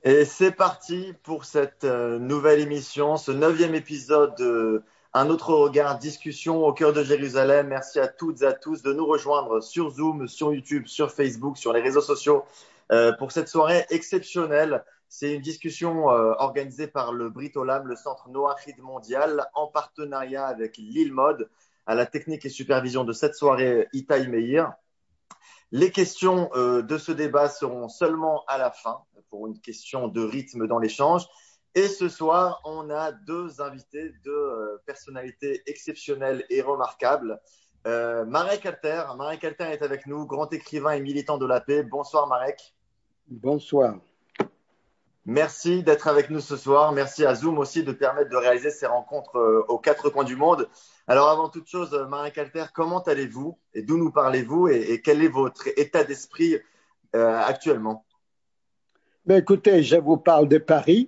Et c'est parti pour cette nouvelle émission, ce 9e épisode de Un autre regard, discussion au cœur de Jérusalem. Merci à toutes et à tous de nous rejoindre sur Zoom, sur YouTube, sur Facebook, sur les réseaux sociaux pour cette soirée exceptionnelle. C'est une discussion organisée par le Brit Olam, le Centre Noachide mondial, en partenariat avec Lilmod, à la technique et supervision de cette soirée Itaï Meir. Les questions de ce débat seront seulement à la fin, pour une question de rythme dans l'échange. Et ce soir, on a deux invités, deux personnalités exceptionnelles et remarquables. Marek Alter. Marek Alter est avec nous, grand écrivain et militant de la paix. Bonsoir Marek. Bonsoir. Merci d'être avec nous ce soir. Merci à Zoom aussi de permettre de réaliser ces rencontres aux quatre coins du monde. Alors avant toute chose, Marek Alter, comment allez-vous et d'où nous parlez-vous et quel est votre état d'esprit actuellement? Écoutez, je vous parle de Paris,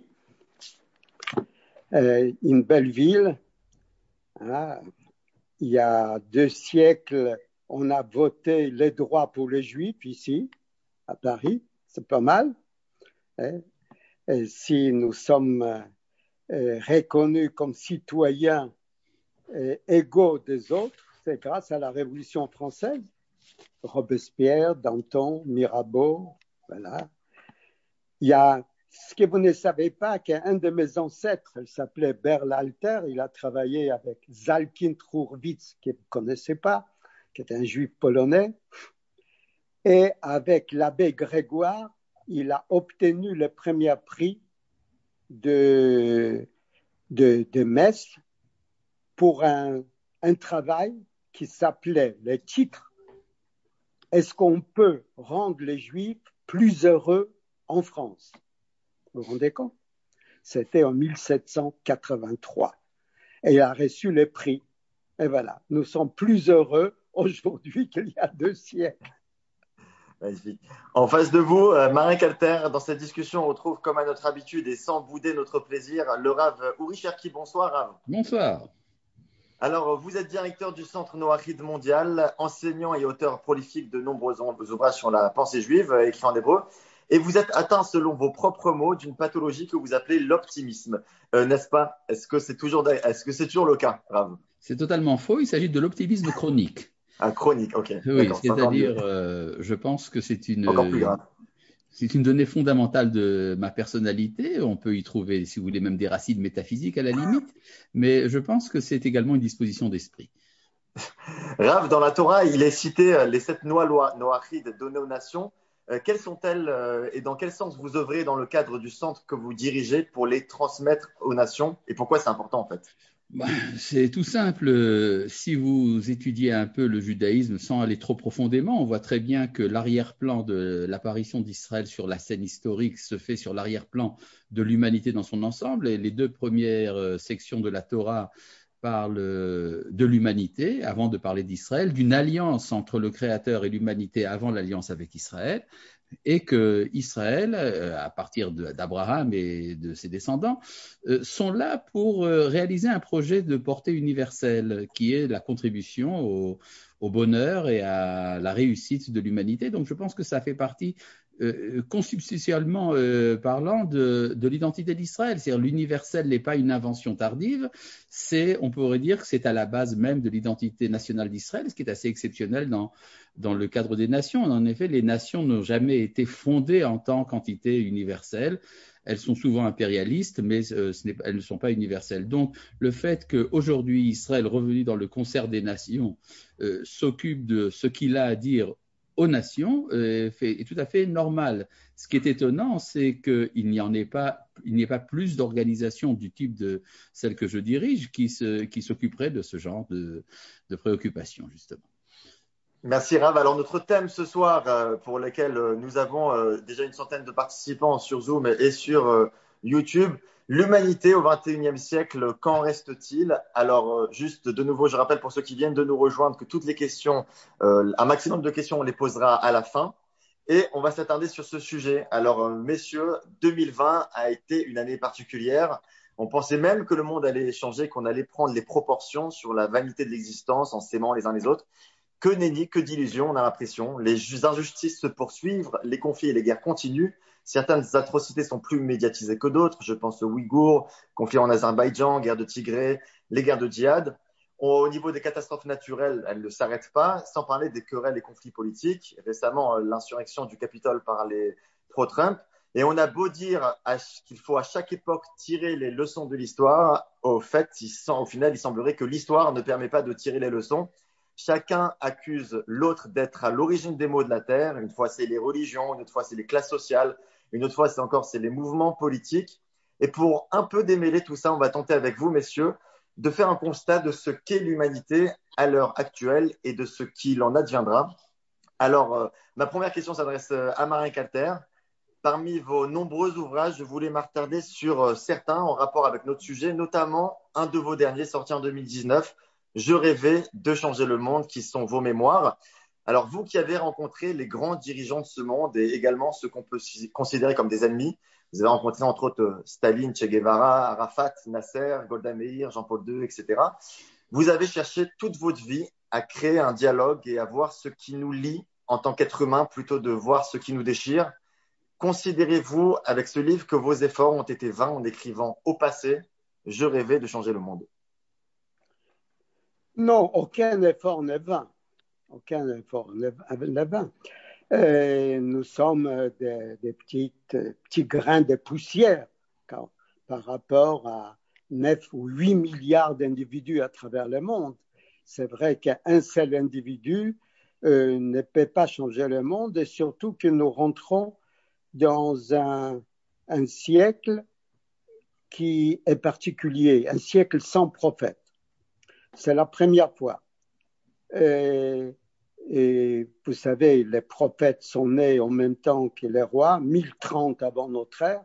une belle ville. Il y a 2 siècles, on a voté les droits pour les Juifs ici, à Paris. C'est pas mal. Et si nous sommes reconnus comme citoyens égaux des autres, c'est grâce à la Révolution française. Robespierre, Danton, Mirabeau, voilà. Il y a ce que vous ne savez pas, qu'un de mes ancêtres, il s'appelait Berl Alter, il a travaillé avec Zalkin Trurwitz, que vous ne connaissez pas, qui est un juif polonais, et avec l'abbé Grégoire, il a obtenu le premier prix de Metz pour un travail qui s'appelait le titre « Est-ce qu'on peut rendre les Juifs plus heureux en France ?» Vous vous rendez compte? C'était en 1783. Et il a reçu le prix. Et voilà, nous sommes plus heureux aujourd'hui qu'il y a 2 siècles. Magnifique. En face de vous, Marek Alter, dans cette discussion, on retrouve comme à notre habitude et sans bouder notre plaisir, le Rav Uri Cherki. Bonsoir Rav. Bonsoir. Alors, vous êtes directeur du Centre Noachide mondial, enseignant et auteur prolifique de nombreux ouvrages sur la pensée juive, écrits en hébreu. Et vous êtes atteint, selon vos propres mots, d'une pathologie que vous appelez l'optimisme. N'est-ce pas? Est-ce que c'est toujours le cas, Rav? C'est totalement faux. Il s'agit de l'optimisme chronique. Ah, chronique, ok. Oui, c'est-à-dire, je pense que encore plus grave. C'est une donnée fondamentale de ma personnalité. On peut y trouver, si vous voulez, même des racines métaphysiques à la limite. Mais je pense que c'est également une disposition d'esprit. Rav, dans la Torah, il est cité les 7 lois noachides données aux nations. Quelles sont-elles et dans quel sens vous œuvrez dans le cadre du centre que vous dirigez pour les transmettre aux nations et pourquoi c'est important en fait? C'est tout simple. Si vous étudiez un peu le judaïsme sans aller trop profondément, on voit très bien que l'arrière-plan de l'apparition d'Israël sur la scène historique se fait sur l'arrière-plan de l'humanité dans son ensemble. Et les 2 premières sections de la Torah parlent de l'humanité avant de parler d'Israël, d'une alliance entre le Créateur et l'humanité avant l'alliance avec Israël. Et que Israël, à partir d'Abraham et de ses descendants, sont là pour réaliser un projet de portée universelle qui est la contribution au bonheur et à la réussite de l'humanité. Donc je pense que ça fait partie consubstantiellement parlant de l'identité d'Israël. C'est-à-dire l'universel n'est pas une invention tardive, on pourrait dire que c'est à la base même de l'identité nationale d'Israël, ce qui est assez exceptionnel dans le cadre des nations. En effet, les nations n'ont jamais été fondées en tant qu'entité universelle. Elles sont souvent impérialistes, mais elles ne sont pas universelles. Donc, le fait qu'aujourd'hui, Israël, revenu dans le concert des nations, s'occupe de ce qu'il a à dire aux nations est tout à fait normal. Ce qui est étonnant, c'est qu'il n'y ait pas plus d'organisations du type de celle que je dirige qui s'occuperaient de ce genre de préoccupations, justement. Merci Rav. Alors notre thème ce soir, pour lequel nous avons déjà une centaine de participants sur Zoom et sur YouTube, l'humanité au XXIe siècle, qu'en reste-t-il? Alors juste de nouveau, je rappelle pour ceux qui viennent de nous rejoindre que toutes les questions, un maximum de questions, on les posera à la fin. Et on va s'attarder sur ce sujet. Alors messieurs, 2020 a été une année particulière. On pensait même que le monde allait changer, qu'on allait prendre les proportions sur la vanité de l'existence en s'aimant les uns les autres. Que nenni, que d'illusions, on a l'impression. Les injustices se poursuivent, les conflits et les guerres continuent. Certaines atrocités sont plus médiatisées que d'autres. Je pense aux Ouïghours, conflit en Azerbaïdjan, guerre de Tigré, les guerres de djihad. Au niveau des catastrophes naturelles, elles ne s'arrêtent pas, sans parler des querelles et conflits politiques. Récemment, l'insurrection du Capitole par les pro-Trump. Et on a beau dire qu'il faut à chaque époque tirer les leçons de l'histoire, au final, il semblerait que l'histoire ne permet pas de tirer les leçons. Chacun accuse l'autre d'être à l'origine des maux de la terre. Une fois, c'est les religions, une autre fois, c'est les classes sociales, une autre fois, c'est les mouvements politiques. Et pour un peu démêler tout ça, on va tenter avec vous, messieurs, de faire un constat de ce qu'est l'humanité à l'heure actuelle et de ce qu'il en adviendra. Alors, ma première question s'adresse à Marin Calter. Parmi vos nombreux ouvrages, je voulais m'attarder sur certains en rapport avec notre sujet, notamment un de vos derniers sorti en 2019, Je rêvais de changer le monde, qui sont vos mémoires. Alors, vous qui avez rencontré les grands dirigeants de ce monde et également ceux qu'on peut considérer comme des ennemis, vous avez rencontré entre autres Staline, Che Guevara, Arafat, Nasser, Golda Meir, Jean-Paul II, etc. Vous avez cherché toute votre vie à créer un dialogue et à voir ce qui nous lie en tant qu'être humain plutôt de voir ce qui nous déchire. Considérez-vous, avec ce livre, que vos efforts ont été vains en écrivant au passé « Je rêvais de changer le monde » ? Non, aucun effort n'est vain. Aucun effort n'est vain. Nous sommes des petits grains de poussière par rapport à 9 ou 8 milliards d'individus à travers le monde. C'est vrai qu'un seul individu ne peut pas changer le monde, et surtout que nous rentrons dans un siècle qui est particulier, un siècle sans prophète. C'est la première fois. Et vous savez, les prophètes sont nés en même temps que les rois, 1030 avant notre ère.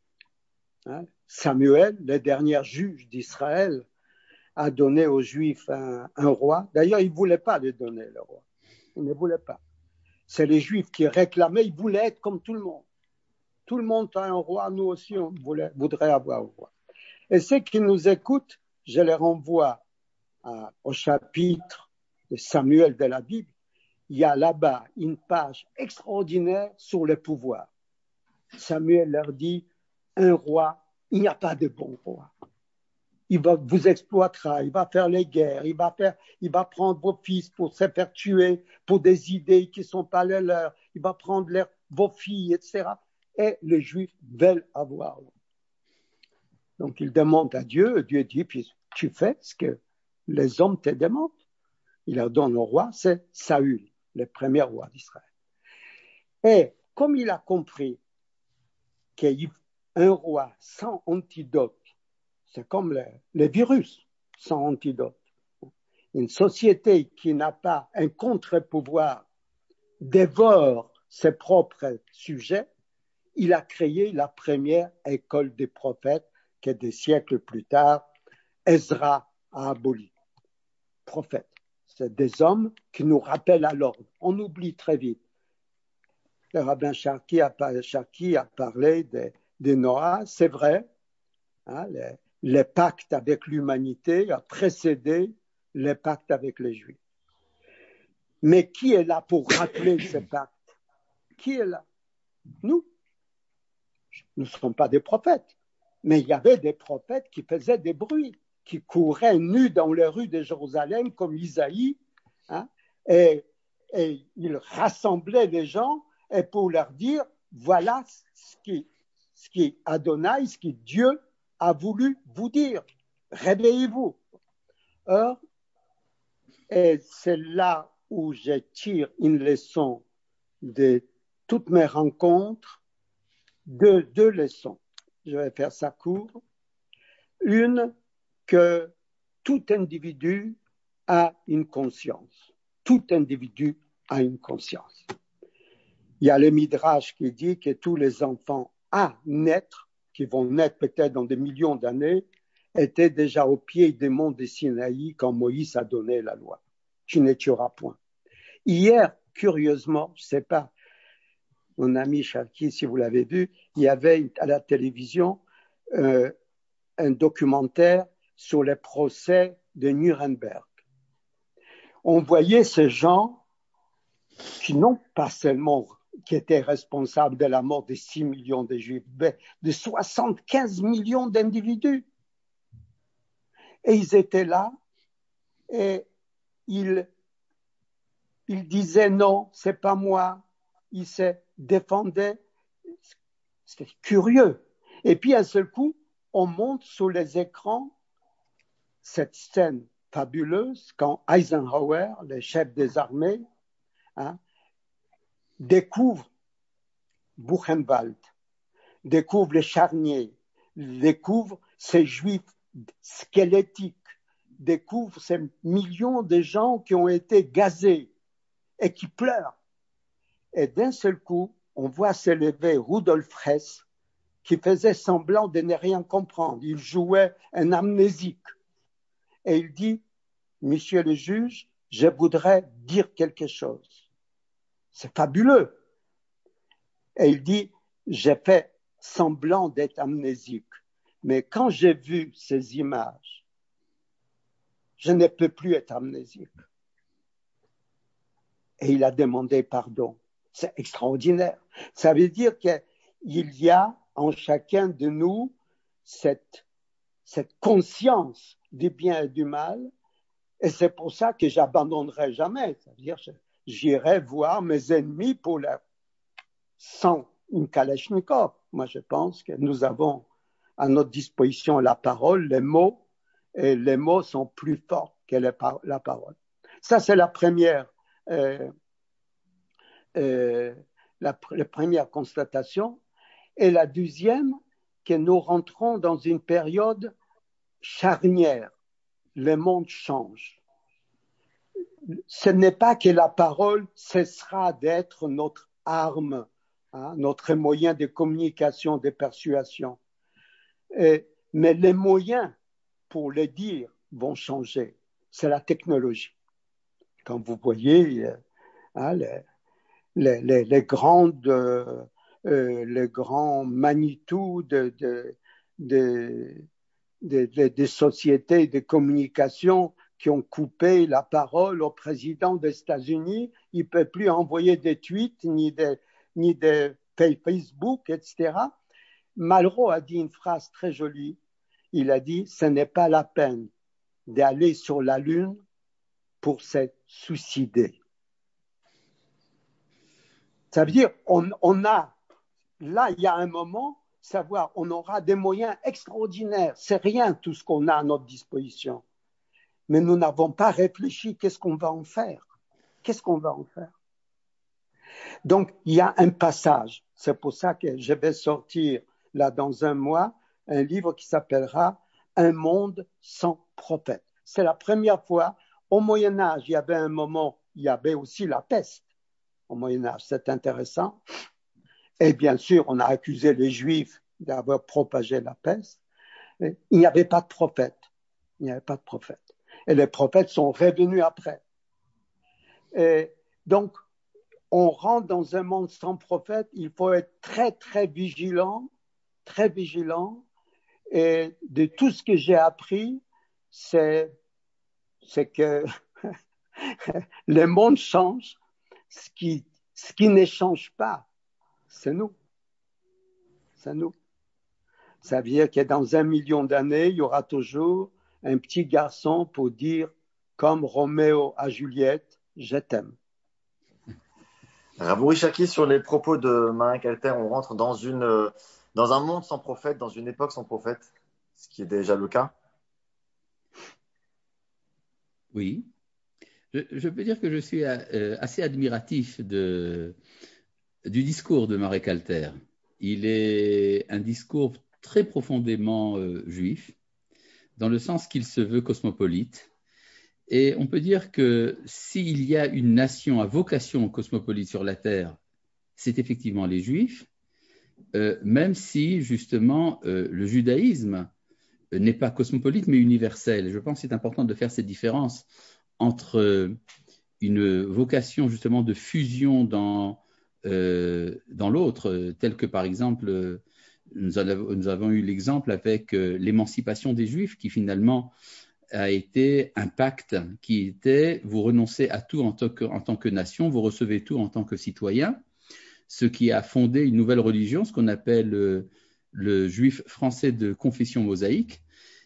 Samuel, le dernier juge d'Israël, a donné aux Juifs un roi. D'ailleurs, il ne voulait pas le donner, le roi. Il ne voulait pas. C'est les Juifs qui réclamaient, ils voulaient être comme tout le monde. Tout le monde a un roi, nous aussi, on voudrait avoir un roi. Et ceux qui nous écoutent, je les renvoie au chapitre de Samuel de la Bible. Il y a là-bas une page extraordinaire sur le pouvoir. Samuel leur dit, un roi, il n'y a pas de bon roi. Il vous exploitera, il va faire les guerres, il va prendre vos fils pour se faire tuer pour des idées qui ne sont pas les leurs, il va prendre vos filles, etc. Et les Juifs veulent avoir. Donc ils demandent à Dieu, Dieu dit, puis tu fais ce que les hommes te demandent. Il leur donne le roi, c'est Saül, le premier roi d'Israël. Et comme il a compris qu'un roi sans antidote, c'est comme le virus sans antidote. Une société qui n'a pas un contre-pouvoir dévore ses propres sujets. Il a créé la première école des prophètes que des siècles plus tard, Ezra a aboli. Prophètes, c'est des hommes qui nous rappellent à l'ordre. On oublie très vite. Le rabbin Sharki a parlé de Noah, c'est vrai. Le pacte avec l'humanité a précédé le pacte avec les Juifs. Mais qui est là pour rappeler ce pacte? Qui est là? Nous. Nous ne sommes pas des prophètes. Mais il y avait des prophètes qui faisaient des bruits, qui couraient nus dans les rues de Jérusalem comme Isaïe, et ils rassemblaient les gens et pour leur dire, voilà ce qui Adonai, ce qui Dieu a voulu vous dire. Réveillez-vous. Or, et c'est là où je tire une leçon de toutes mes rencontres, deux leçons. Je vais faire ça court. Une, que tout individu a une conscience. Tout individu a une conscience. Il y a le Midrash qui dit que tous les enfants à naître, qui vont naître peut-être dans des millions d'années, étaient déjà au pied des monts de Sinaï quand Moïse a donné la loi. Tu ne tueras point. Hier, curieusement, je ne sais pas, mon ami Sharki, si vous l'avez vu, il y avait à la télévision un documentaire sur les procès de Nuremberg. On voyait ces gens qui n'ont pas seulement qui était responsable de la mort de 6 millions de Juifs, de 75 millions d'individus. Et ils étaient là et ils disaient non, c'est pas moi. Ils se défendaient. C'était curieux. Et puis, à un seul coup, on monte sur les écrans cette scène fabuleuse quand Eisenhower, le chef des armées, découvre Buchenwald, découvre les charniers, découvre ces juifs squelettiques, découvre ces millions de gens qui ont été gazés et qui pleurent. Et d'un seul coup, on voit s'élever Rudolf Hess, qui faisait semblant de ne rien comprendre. Il jouait un amnésique. Et il dit, Monsieur le juge, je voudrais dire quelque chose. C'est fabuleux. Et il dit, j'ai fait semblant d'être amnésique. Mais quand j'ai vu ces images, je ne peux plus être amnésique. Et il a demandé pardon. C'est extraordinaire. Ça veut dire qu'il y a en chacun de nous cette conscience du bien et du mal. Et c'est pour ça que j'abandonnerai jamais. C'est-à-dire, j'irai voir mes ennemis sans une Kalachnikov. Moi, je pense que nous avons à notre disposition la parole, les mots, et les mots sont plus forts que la parole. Ça, c'est la première constatation. Et la deuxième, que nous rentrons dans une période charnière. Le monde change. Ce n'est pas que la parole cessera d'être notre arme, notre moyen de communication, de persuasion. Mais les moyens pour le dire vont changer. C'est la technologie. Quand vous voyez les grands Manitou des sociétés de communication qui ont coupé la parole au président des États-Unis, il ne peut plus envoyer des tweets ni des Facebook, etc. Malraux a dit une phrase très jolie. Il a dit, ce n'est pas la peine d'aller sur la Lune pour se suicider. Ça veut dire, là, il y a un moment, savoir, on aura des moyens extraordinaires. C'est rien tout ce qu'on a à notre disposition. Mais nous n'avons pas réfléchi, qu'est-ce qu'on va en faire? Qu'est-ce qu'on va en faire? Donc, il y a un passage. C'est pour ça que je vais sortir, là, dans un mois, un livre qui s'appellera « Un monde sans prophète ». C'est la première fois. Au Moyen-Âge, il y avait un moment, il y avait aussi la peste. Au Moyen-Âge, c'est intéressant. Et bien sûr, on a accusé les Juifs d'avoir propagé la peste. Il n'y avait pas de prophète. Il n'y avait pas de prophète. Et les prophètes sont revenus après. Et donc, on rentre dans un monde sans prophète. Il faut être très, très vigilant, très vigilant. Et de tout ce que j'ai appris, c'est que le monde change. Ce qui ne change pas, c'est nous. C'est nous. Ça veut dire que dans 1 million d'années, il y aura toujours un petit garçon pour dire, comme Roméo à Juliette, je t'aime. Rabbi Richaki, sur les propos de Marin Kalter, on rentre dans un monde sans prophète, dans une époque sans prophète, ce qui est déjà le cas. Oui. Je peux dire que je suis assez admiratif du discours de Marin Kalter. Il est un discours très profondément juif, dans le sens qu'il se veut cosmopolite. Et on peut dire que s'il y a une nation à vocation cosmopolite sur la Terre, c'est effectivement les Juifs, même si justement le judaïsme n'est pas cosmopolite mais universel. Je pense que c'est important de faire cette différence entre une vocation justement de fusion dans l'autre, telle que par exemple nous avons eu l'exemple avec l'émancipation des Juifs qui finalement a été un pacte qui était vous renoncez à tout en tant que nation, vous recevez tout en tant que citoyen. ce qui a fondé une nouvelle religion, ce qu'on appelle le juif français de confession mosaïque.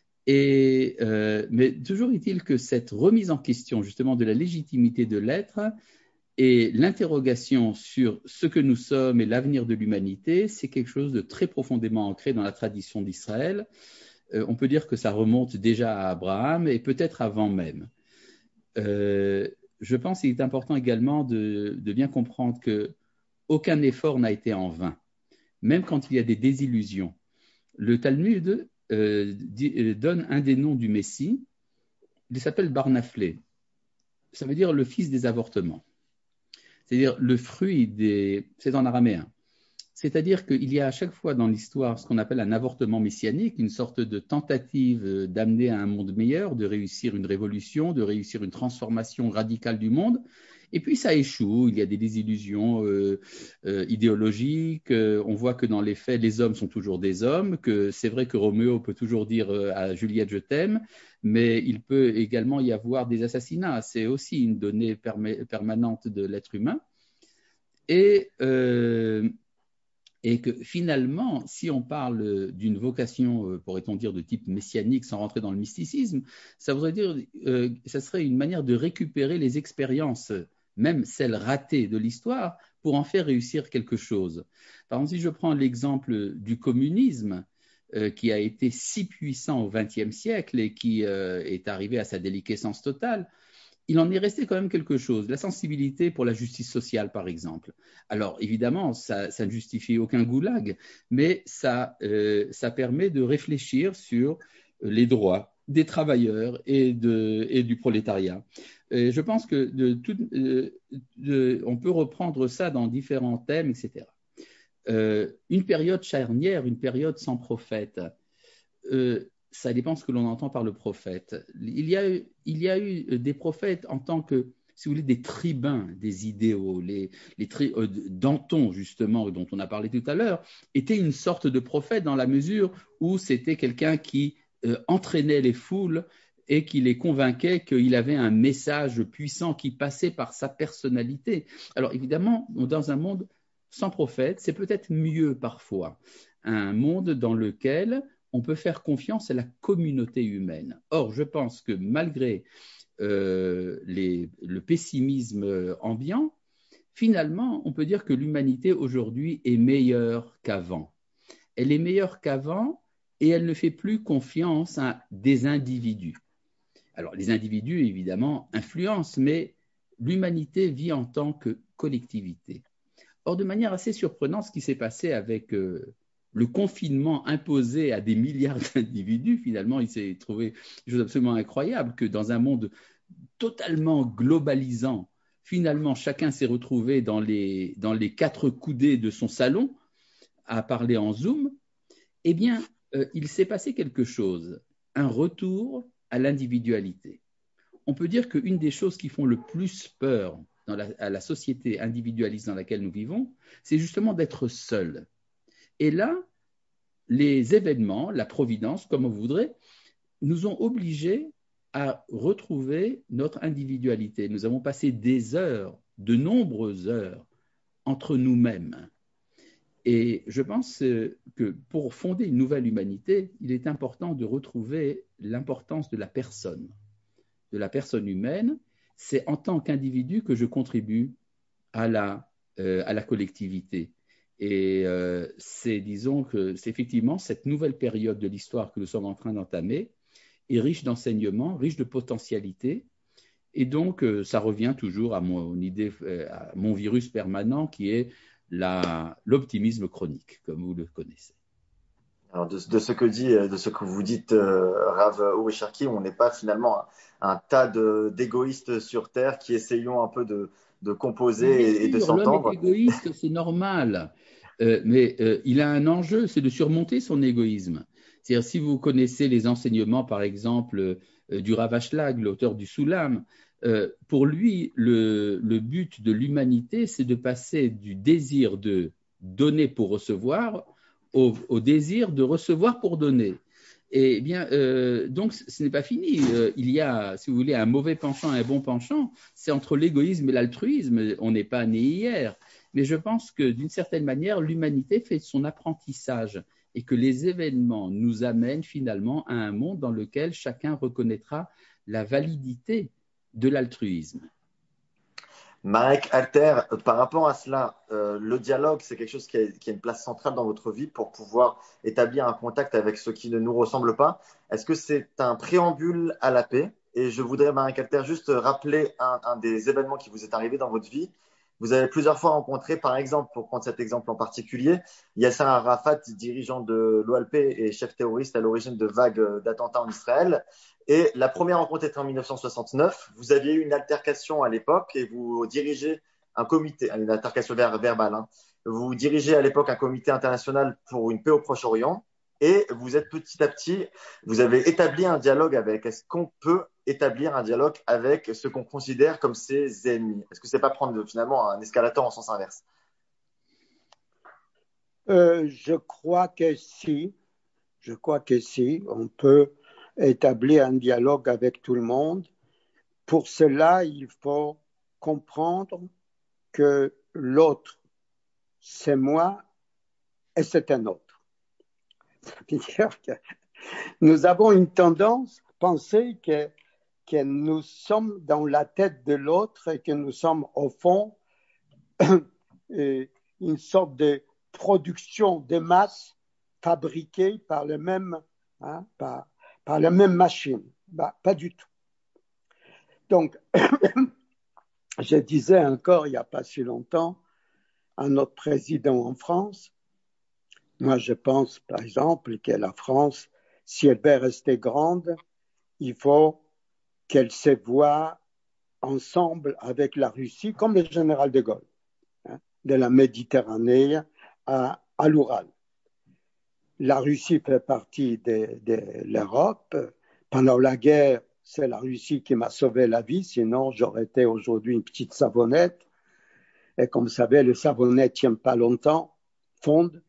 Mais toujours est-il que cette remise en question justement de la légitimité de l'être et l'interrogation sur ce que nous sommes et l'avenir de l'humanité, c'est quelque chose de très profondément ancré dans la tradition d'Israël. On peut dire que ça remonte déjà à Abraham et peut-être avant même. Je pense qu'il est important également de bien comprendre qu'aucun effort n'a été en vain, même quand il y a des désillusions. Le Talmud donne un des noms du Messie, il s'appelle Barnaflé. Ça veut dire le fils des avortements. C'est-à-dire le fruit c'est en araméen. C'est-à-dire qu'il y a à chaque fois dans l'histoire ce qu'on appelle un avortement messianique, une sorte de tentative d'amener à un monde meilleur, de réussir une révolution, de réussir une transformation radicale du monde. Et puis ça échoue, il y a des désillusions idéologiques, on voit que dans les faits, les hommes sont toujours des hommes, que c'est vrai que Roméo peut toujours dire à Juliette « je t'aime », mais il peut également y avoir des assassinats, c'est aussi une donnée permanente de l'être humain. Et que finalement, si on parle d'une vocation, pourrait-on dire, de type messianique, sans rentrer dans le mysticisme, ça voudrait dire, ça serait une manière de récupérer les expériences, même celles ratées de l'histoire, pour en faire réussir quelque chose. Par exemple, si je prends l'exemple du communisme, qui a été si puissant au XXe siècle et qui est arrivé à sa déliquescence totale, il en est resté quand même quelque chose, la sensibilité pour la justice sociale, par exemple. Alors, évidemment, ça ne justifie aucun goulag, mais ça permet de réfléchir sur les droits des travailleurs et du prolétariat. Je pense que on peut reprendre ça dans différents thèmes, etc. Une période charnière, une période sans prophète. Ça dépend ce que l'on entend par le prophète. Il y a eu des prophètes en tant que, si vous voulez, des tribuns des idéaux. Danton, justement, dont on a parlé tout à l'heure, était une sorte de prophète dans la mesure où c'était quelqu'un qui entraînait les foules et qui les convainquait qu'il avait un message puissant qui passait par sa personnalité. Alors évidemment, dans un monde sans prophète, c'est peut-être mieux parfois un monde dans lequel on peut faire confiance à la communauté humaine. Or, je pense que malgré le pessimisme ambiant, finalement, on peut dire que l'humanité aujourd'hui est meilleure qu'avant. Elle est meilleure qu'avant et elle ne fait plus confiance à des individus. Alors, les individus, évidemment, influencent, mais l'humanité vit en tant que collectivité. Or, de manière assez surprenante, ce qui s'est passé avec le confinement imposé à des milliards d'individus, finalement, il s'est trouvé une chose absolument incroyable que dans un monde totalement globalisant, finalement, chacun s'est retrouvé dans les 4 coudées de son salon à parler en Zoom. Eh bien, il s'est passé quelque chose, un retour à l'individualité. On peut dire qu'une des choses qui font le plus peur à la société individualiste dans laquelle nous vivons, c'est justement d'être seul. Et là, les événements, la providence, comme vous voudrez, nous ont obligés à retrouver notre individualité. Nous avons passé des heures, de nombreuses heures, entre nous-mêmes. Et je pense que pour fonder une nouvelle humanité, il est important de retrouver l'importance de la personne humaine. C'est en tant qu'individu que je contribue à la collectivité. Et disons que c'est effectivement cette nouvelle période de l'histoire que nous sommes en train d'entamer est riche d'enseignements, riche de potentialités. Et donc, ça revient toujours à mon idée, à mon virus permanent qui est l'optimisme chronique, comme vous le connaissez. Alors de ce que vous dites, Rav Ouécharki, on n'est pas finalement un tas d'égoïstes sur Terre qui essayons un peu de composer et de s'entendre. L'homme est égoïste, c'est normal, mais il a un enjeu, c'est de surmonter son égoïsme. C'est-à-dire, si vous connaissez les enseignements, par exemple, du Rav Ashlag, l'auteur du Soulam, pour lui, le but de l'humanité, c'est de passer du désir de donner pour recevoir au désir de recevoir pour donner. Eh bien, donc, ce n'est pas fini. Il y a, si vous voulez, un mauvais penchant et un bon penchant. C'est entre l'égoïsme et l'altruisme. On n'est pas né hier. Mais je pense que d'une certaine manière, l'humanité fait son apprentissage et que les événements nous amènent finalement à un monde dans lequel chacun reconnaîtra la validité de l'altruisme. Marek Alter, par rapport à cela, le dialogue, c'est quelque chose qui a une place centrale dans votre vie pour pouvoir établir un contact avec ceux qui ne nous ressemblent pas. Est-ce que c'est un préambule à la paix? Et je voudrais, Marek Alter, juste rappeler un des événements qui vous est arrivé dans votre vie. Vous avez plusieurs fois rencontré, par exemple, pour prendre cet exemple en particulier, Yasser Arafat, dirigeant de l'OLP et chef terroriste à l'origine de vagues d'attentats en Israël. Et la première rencontre était en 1969. Vous aviez eu une altercation à l'époque et vous dirigez un comité, une altercation verbale. Hein. Vous dirigez à l'époque un comité international pour une paix au Proche-Orient et vous êtes petit à petit, vous avez établi un dialogue avec. Est-ce qu'on peut établir un dialogue avec ce qu'on considère comme ses ennemis? Est-ce que c'est pas prendre finalement un escalator en sens inverse? Je crois que si, on peut établir un dialogue avec tout le monde. Pour cela, il faut comprendre que l'autre, c'est moi et c'est un autre. C'est-à-dire que nous avons une tendance à penser que nous sommes dans la tête de l'autre et que nous sommes au fond une sorte de production de masse fabriquée par la même machine. Pas du tout. Donc, je disais encore il n'y a pas si longtemps à notre président en France, moi je pense par exemple que la France, si elle veut rester grande, il faut qu'elle se voie ensemble avec la Russie, comme le général de Gaulle, de la Méditerranée à l'Oural. La Russie fait partie de l'Europe. Pendant la guerre, c'est la Russie qui m'a sauvé la vie, sinon j'aurais été aujourd'hui une petite savonnette. Et comme vous savez, les savonnettes ne tiennent pas longtemps, fondent.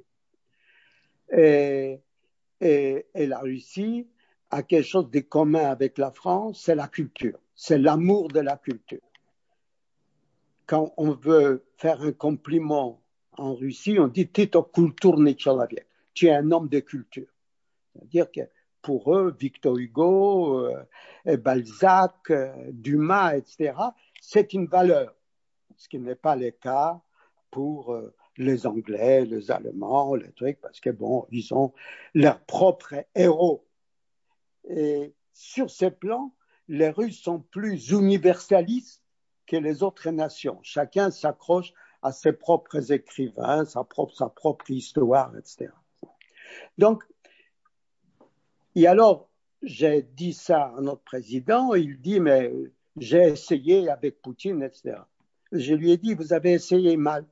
Et la Russie a quelque chose de commun avec la France, c'est la culture, c'est l'amour de la culture. Quand on veut faire un compliment en Russie, on dit « Tito kulturny человек », tu es un homme de culture. C'est-à-dire que pour eux, Victor Hugo, Balzac, Dumas, etc., c'est une valeur, ce qui n'est pas le cas pour les Anglais, les Allemands, les trucs, parce que bon, ils ont leurs propres héros. Et sur ce plan, les Russes sont plus universalistes que les autres nations. Chacun s'accroche à ses propres écrivains, sa propre histoire, etc. Donc, et alors, j'ai dit ça à notre président, il dit, mais j'ai essayé avec Poutine, etc. Je lui ai dit, vous avez essayé mal.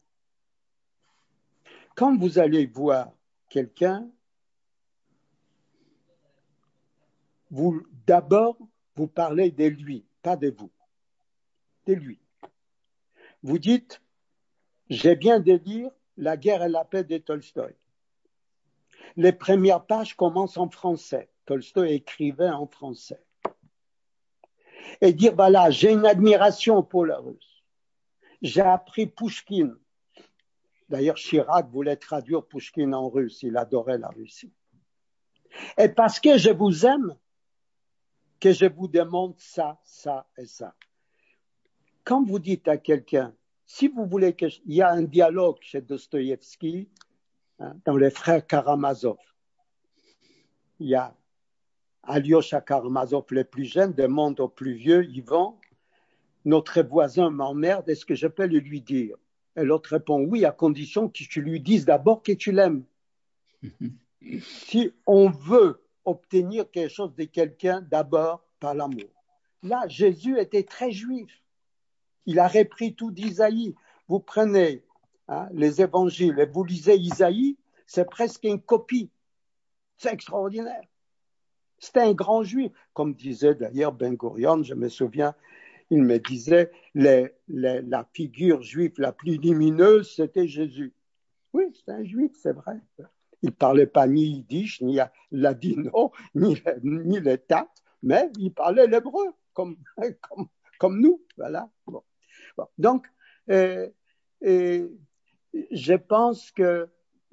Quand vous allez voir quelqu'un, d'abord, vous parlez de lui, pas de vous, de lui. Vous dites, j'ai bien de lire La guerre et la paix de Tolstoï. Les premières pages commencent en français. Tolstoï écrivait en français. Et dire, voilà, j'ai une admiration pour la Russe. J'ai appris Pouchkine. D'ailleurs, Chirac voulait traduire Pouchkine en russe. Il adorait la Russie. Et parce que je vous aime, que je vous demande ça, ça et ça. Quand vous dites à quelqu'un, si vous voulez il y a un dialogue chez Dostoïevski, dans les frères Karamazov. Il y a Alyosha Karamazov, le plus jeune, demande au plus vieux, Ivan, notre voisin m'emmerde, est-ce que je peux le lui dire? Et l'autre répond, oui, à condition que tu lui dises d'abord que tu l'aimes. Si on veut obtenir quelque chose de quelqu'un, d'abord par l'amour. Là, Jésus était très juif. Il a repris tout d'Isaïe. Vous prenez les évangiles et vous lisez Isaïe, c'est presque une copie. C'est extraordinaire. C'était un grand juif. Comme disait d'ailleurs Ben Gurion, je me souviens, il me disait la figure juive la plus lumineuse, c'était Jésus. Oui, c'est un juif, c'est vrai. Il ne parlait pas ni yiddish, ni ladino, ni le tat, mais il parlait l'hébreu, comme nous. Voilà. Bon. Donc, je pense que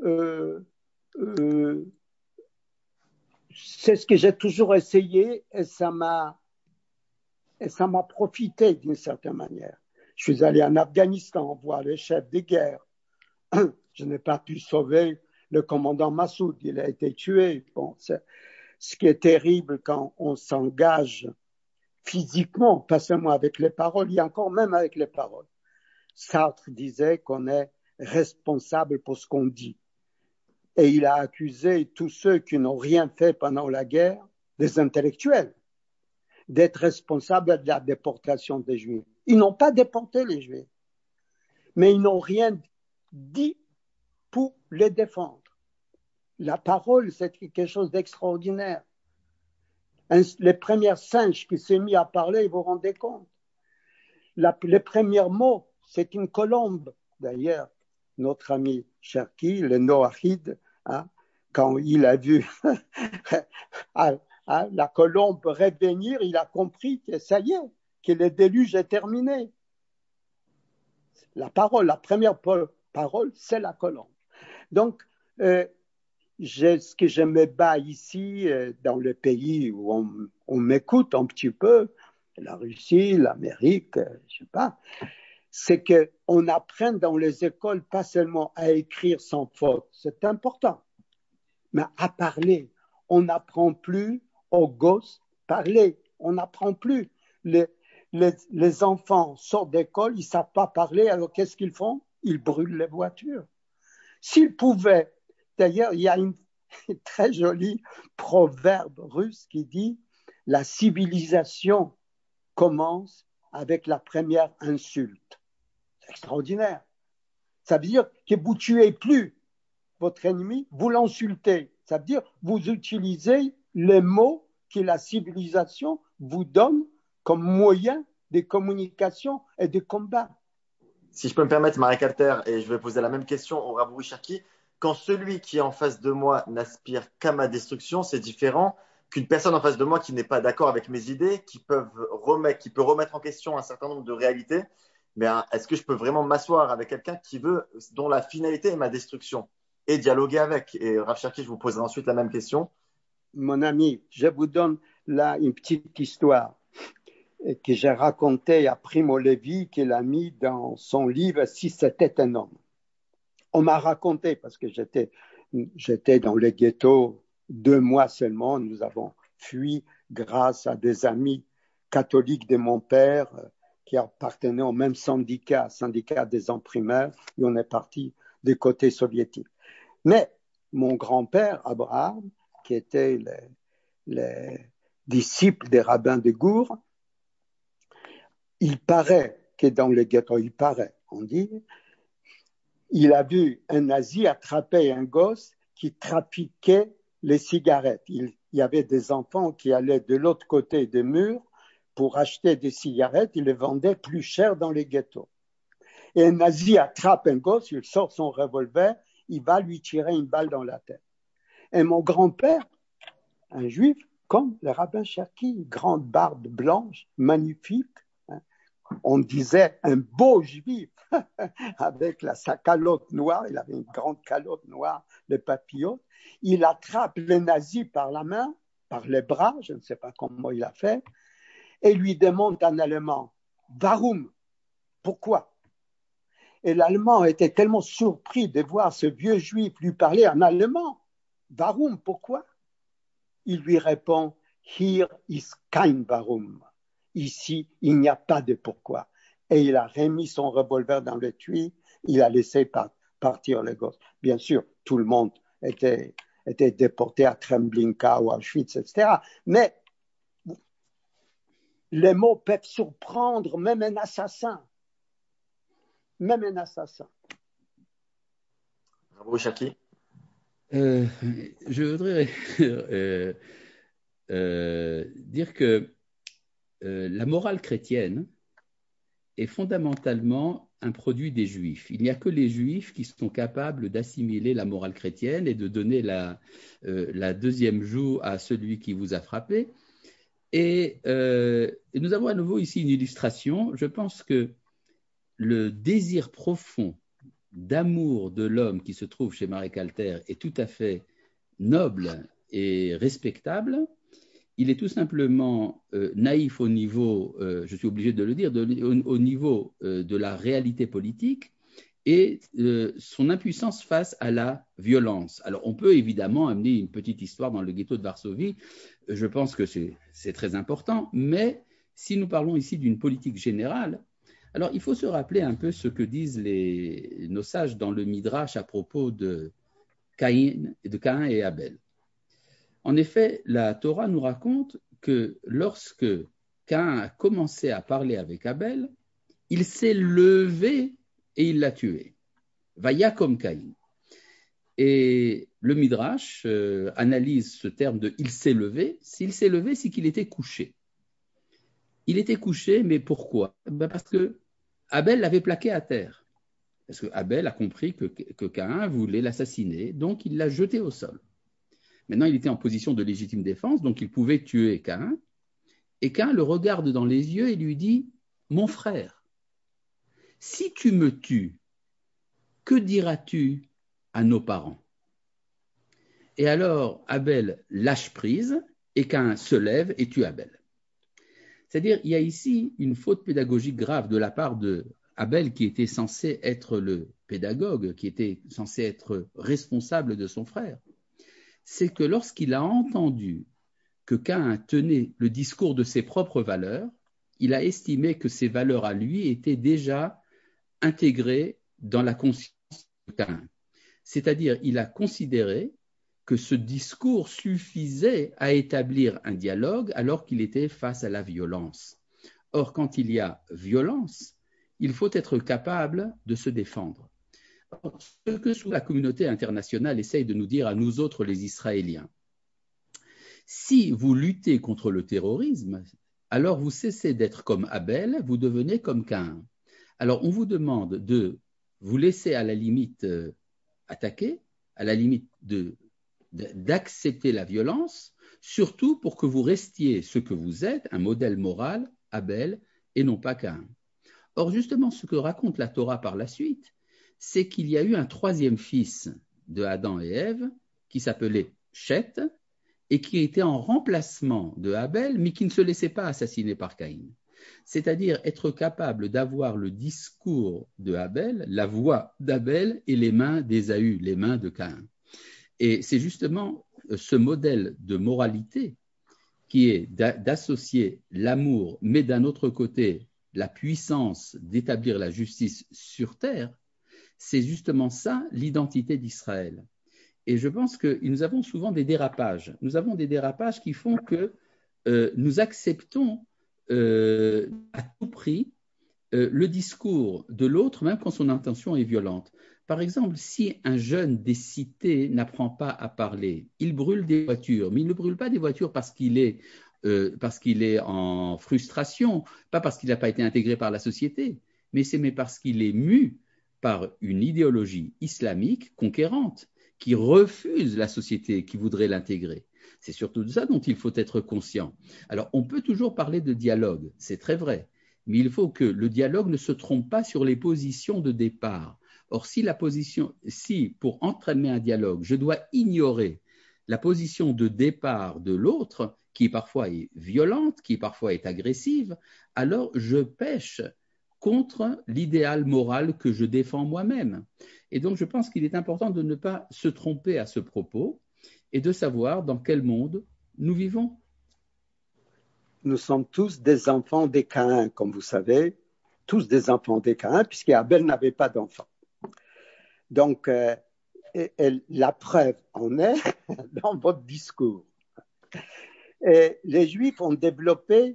c'est ce que j'ai toujours essayé et ça m'a profité d'une certaine manière. Je suis allé en Afghanistan voir les chefs de guerre. Je n'ai pas pu sauver le commandant Massoud, il a été tué. Bon, ce qui est terrible quand on s'engage physiquement, pas seulement avec les paroles, il y a encore même avec les paroles. Sartre disait qu'on est responsable pour ce qu'on dit. Et il a accusé tous ceux qui n'ont rien fait pendant la guerre, des intellectuels, d'être responsables de la déportation des Juifs. Ils n'ont pas déporté les Juifs, mais ils n'ont rien dit pour les défendre. La parole, c'est quelque chose d'extraordinaire. Les premiers singes qui s'est mis à parler, vous vous rendez compte. Les premiers mots, c'est une colombe. D'ailleurs, notre ami Cherki, le Noachide, quand il a vu la colombe revenir, il a compris que ça y est, que le déluge est terminé. La parole, la première parole, c'est la colombe. Donc, ce que je me bats ici, dans le pays où on m'écoute un petit peu, la Russie, l'Amérique, je sais pas, c'est qu'on apprend dans les écoles pas seulement à écrire sans faute, c'est important, mais à parler. On n'apprend plus aux gosses parler, on n'apprend plus. Les enfants sortent d'école, ils ne savent pas parler, alors qu'est-ce qu'ils font? Ils brûlent les voitures. S'ils pouvaient, d'ailleurs, il y a une très jolie proverbe russe qui dit « La civilisation commence avec la première insulte ». C'est extraordinaire. Ça veut dire que vous ne tuez plus votre ennemi, vous l'insultez. Ça veut dire que vous utilisez les mots que la civilisation vous donne comme moyen de communication et de combat. Si je peux me permettre, Marek Alter, et je vais poser la même question au Rav Cherki, quand celui qui est en face de moi n'aspire qu'à ma destruction, c'est différent qu'une personne en face de moi qui n'est pas d'accord avec mes idées, qui peut remettre en question un certain nombre de réalités. Mais est-ce que je peux vraiment m'asseoir avec quelqu'un dont la finalité est ma destruction et dialoguer avec? Et Rav Cherki, je vous poserai ensuite la même question. Mon ami, je vous donne là une petite histoire que j'ai racontée à Primo Levi, qu'il a mis dans son livre « Si c'était un homme ». On m'a raconté, parce que j'étais dans le ghetto 2 mois seulement, nous avons fui grâce à des amis catholiques de mon père qui appartenaient au même syndicat des imprimeurs, et on est parti du côté soviétique. Mais mon grand-père, Abraham, qui était le disciple des rabbins de Gour, il paraît que dans le ghetto, on dit, il a vu un nazi attraper un gosse qui trafiquait les cigarettes. Il y avait des enfants qui allaient de l'autre côté des murs pour acheter des cigarettes. Ils les vendaient plus cher dans les ghettos. Et un nazi attrape un gosse, il sort son revolver, il va lui tirer une balle dans la tête. Et mon grand-père, un juif, comme le rabbin Cherki, une grande barbe blanche, magnifique, on disait un beau juif avec sa calotte noire, il avait une grande calotte noire, le papillon, il attrape le nazi par la main, par les bras, je ne sais pas comment il a fait, et lui demande en allemand « Warum ?» Pourquoi? Et l'allemand était tellement surpris de voir ce vieux juif lui parler en allemand. « Warum ?» Pourquoi? Il lui répond « Hier ist kein Warum » Ici, il n'y a pas de pourquoi. Et il a remis son revolver dans le tuyau, il a laissé partir le gosse. Bien sûr, tout le monde était déporté à Treblinka ou à Auschwitz, etc. Mais les mots peuvent surprendre même un assassin. Même un assassin. Bravo, Cherki. Je voudrais dire que la morale chrétienne est fondamentalement un produit des Juifs. Il n'y a que les Juifs qui sont capables d'assimiler la morale chrétienne et de donner la deuxième joue à celui qui vous a frappé. Et nous avons à nouveau ici une illustration. Je pense que le désir profond d'amour de l'homme qui se trouve chez Marek Alter est tout à fait noble et respectable. Il est tout simplement naïf au niveau, je suis obligé de le dire, au niveau de la réalité politique et son impuissance face à la violence. Alors, on peut évidemment amener une petite histoire dans le ghetto de Varsovie. Je pense que c'est très important, mais si nous parlons ici d'une politique générale, alors il faut se rappeler un peu ce que disent nos sages dans le Midrash à propos de Caïn et Abel. En effet, la Torah nous raconte que lorsque Caïn a commencé à parler avec Abel, il s'est levé et il l'a tué. Vaya comme Caïn. Et le Midrash analyse ce terme de « il s'est levé ». S'il s'est levé, c'est qu'il était couché. Il était couché, mais pourquoi ? Parce que Abel l'avait plaqué à terre. Parce que Abel a compris que Caïn voulait l'assassiner, donc il l'a jeté au sol. Maintenant, il était en position de légitime défense, donc il pouvait tuer Caïn. Et Caïn le regarde dans les yeux et lui dit « Mon frère, si tu me tues, que diras-tu à nos parents ?» Et alors, Abel lâche prise et Caïn se lève et tue Abel. C'est-à-dire, il y a ici une faute pédagogique grave de la part de Abel qui était censé être le pédagogue, qui était censé être responsable de son frère. C'est que lorsqu'il a entendu que Caïn tenait le discours de ses propres valeurs, il a estimé que ces valeurs à lui étaient déjà intégrées dans la conscience de Caïn. C'est-à-dire, il a considéré que ce discours suffisait à établir un dialogue alors qu'il était face à la violence. Or, quand il y a violence, il faut être capable de se défendre. Or, ce que la communauté internationale essaye de nous dire à nous autres, les Israéliens, si vous luttez contre le terrorisme, alors vous cessez d'être comme Abel, vous devenez comme Caïn. Alors, on vous demande de vous laisser à la limite attaquer, à la limite d'accepter la violence, surtout pour que vous restiez ce que vous êtes, un modèle moral, Abel, et non pas Caïn. Or, justement, ce que raconte la Torah par la suite, c'est qu'il y a eu un troisième fils de Adam et Ève, qui s'appelait Shet, et qui était en remplacement de Abel, mais qui ne se laissait pas assassiner par Caïn. C'est-à-dire être capable d'avoir le discours de Abel, la voix d'Abel et les mains d'Ésaü, les mains de Caïn. Et c'est justement ce modèle de moralité qui est d'associer l'amour, mais d'un autre côté, la puissance d'établir la justice sur terre, c'est justement ça l'identité d'Israël. Et je pense que nous avons souvent des dérapages. Nous avons des dérapages qui font que nous acceptons à tout prix le discours de l'autre, même quand son intention est violente. Par exemple, si un jeune des cités n'apprend pas à parler, il brûle des voitures, mais il ne brûle pas des voitures parce qu'il est en frustration, pas parce qu'il n'a pas été intégré par la société, mais parce qu'il est mu par une idéologie islamique conquérante qui refuse la société qui voudrait l'intégrer. C'est surtout de ça dont il faut être conscient. Alors, on peut toujours parler de dialogue, c'est très vrai, mais il faut que le dialogue ne se trompe pas sur les positions de départ. Or, si pour entraîner un dialogue, je dois ignorer la position de départ de l'autre, qui parfois est violente, qui parfois est agressive, alors je pêche contre l'idéal moral que je défends moi-même. Et donc, je pense qu'il est important de ne pas se tromper à ce propos et de savoir dans quel monde nous vivons. Nous sommes tous des enfants des Caïns, comme vous savez, tous des enfants des Caïns, puisqu'Abel n'avait pas d'enfants. Donc, la preuve en est dans votre discours. Et les Juifs ont développé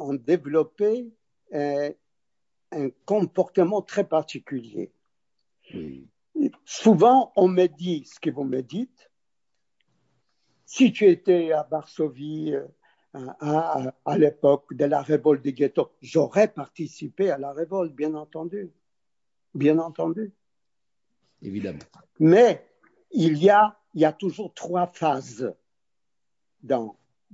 un comportement très particulier. Oui. Souvent, on me dit ce que vous me dites. Si tu étais à Varsovie à l'époque de la révolte des ghettos, j'aurais participé à la révolte, bien entendu. Bien entendu. Évidemment. Mais il y a toujours trois phases dans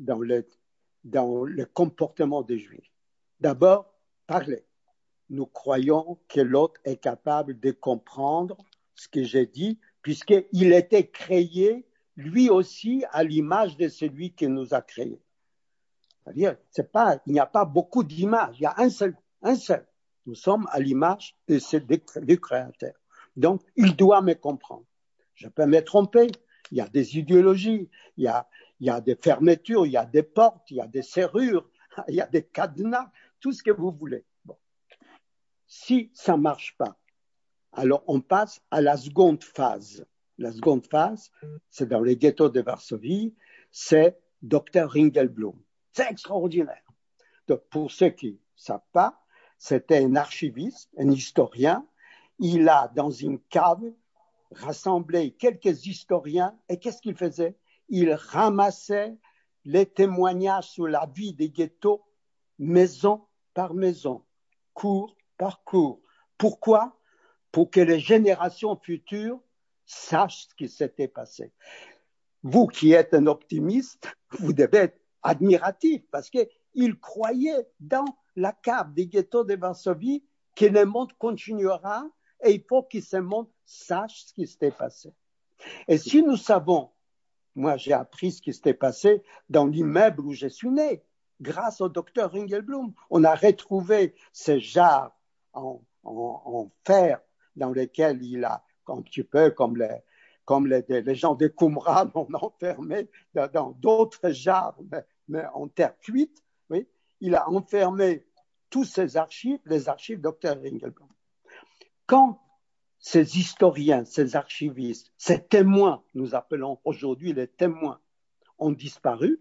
le comportement des Juifs. D'abord, parler. Nous croyons que l'autre est capable de comprendre ce que j'ai dit, puisqu'il était créé, lui aussi, à l'image de celui qui nous a créés. C'est-à-dire, il n'y a pas beaucoup d'images, il y a un seul. Nous sommes à l'image du Créateur. Donc, il doit me comprendre. Je peux me tromper. Il y a des idéologies, il y a des fermetures, il y a des portes, il y a des serrures, il y a des cadenas, tout ce que vous voulez. Bon. Si ça ne marche pas, alors on passe à la seconde phase. La seconde phase, c'est dans les ghettos de Varsovie, c'est Dr Ringelblum. C'est extraordinaire. Donc, pour ceux qui ne savent pas, c'était un archiviste, un historien. Il a, dans une cave, rassemblé quelques historiens. Et qu'est-ce qu'il faisait? Il ramassait les témoignages sur la vie des ghettos, maison par maison, cours par cours. Pourquoi? Pour que les générations futures sachent ce qui s'était passé. Vous qui êtes un optimiste, vous devez être admiratif parce qu'il croyait dans la cave des ghettos de Varsovie que le monde continuera et il faut que ce monde sache ce qui s'était passé. Et si nous savons, moi j'ai appris ce qui s'était passé dans l'immeuble où je suis né, grâce au docteur Ringelblum, on a retrouvé ces jarres en fer dans lesquels il a, un petit peu comme les gens de Qumran, on enfermé dans d'autres jarres, mais en terre cuite. Oui, il a enfermé tous ces archives, les archives Dr Ringelblum. Quand ces historiens, ces archivistes, ces témoins, nous appelons aujourd'hui les témoins, ont disparu,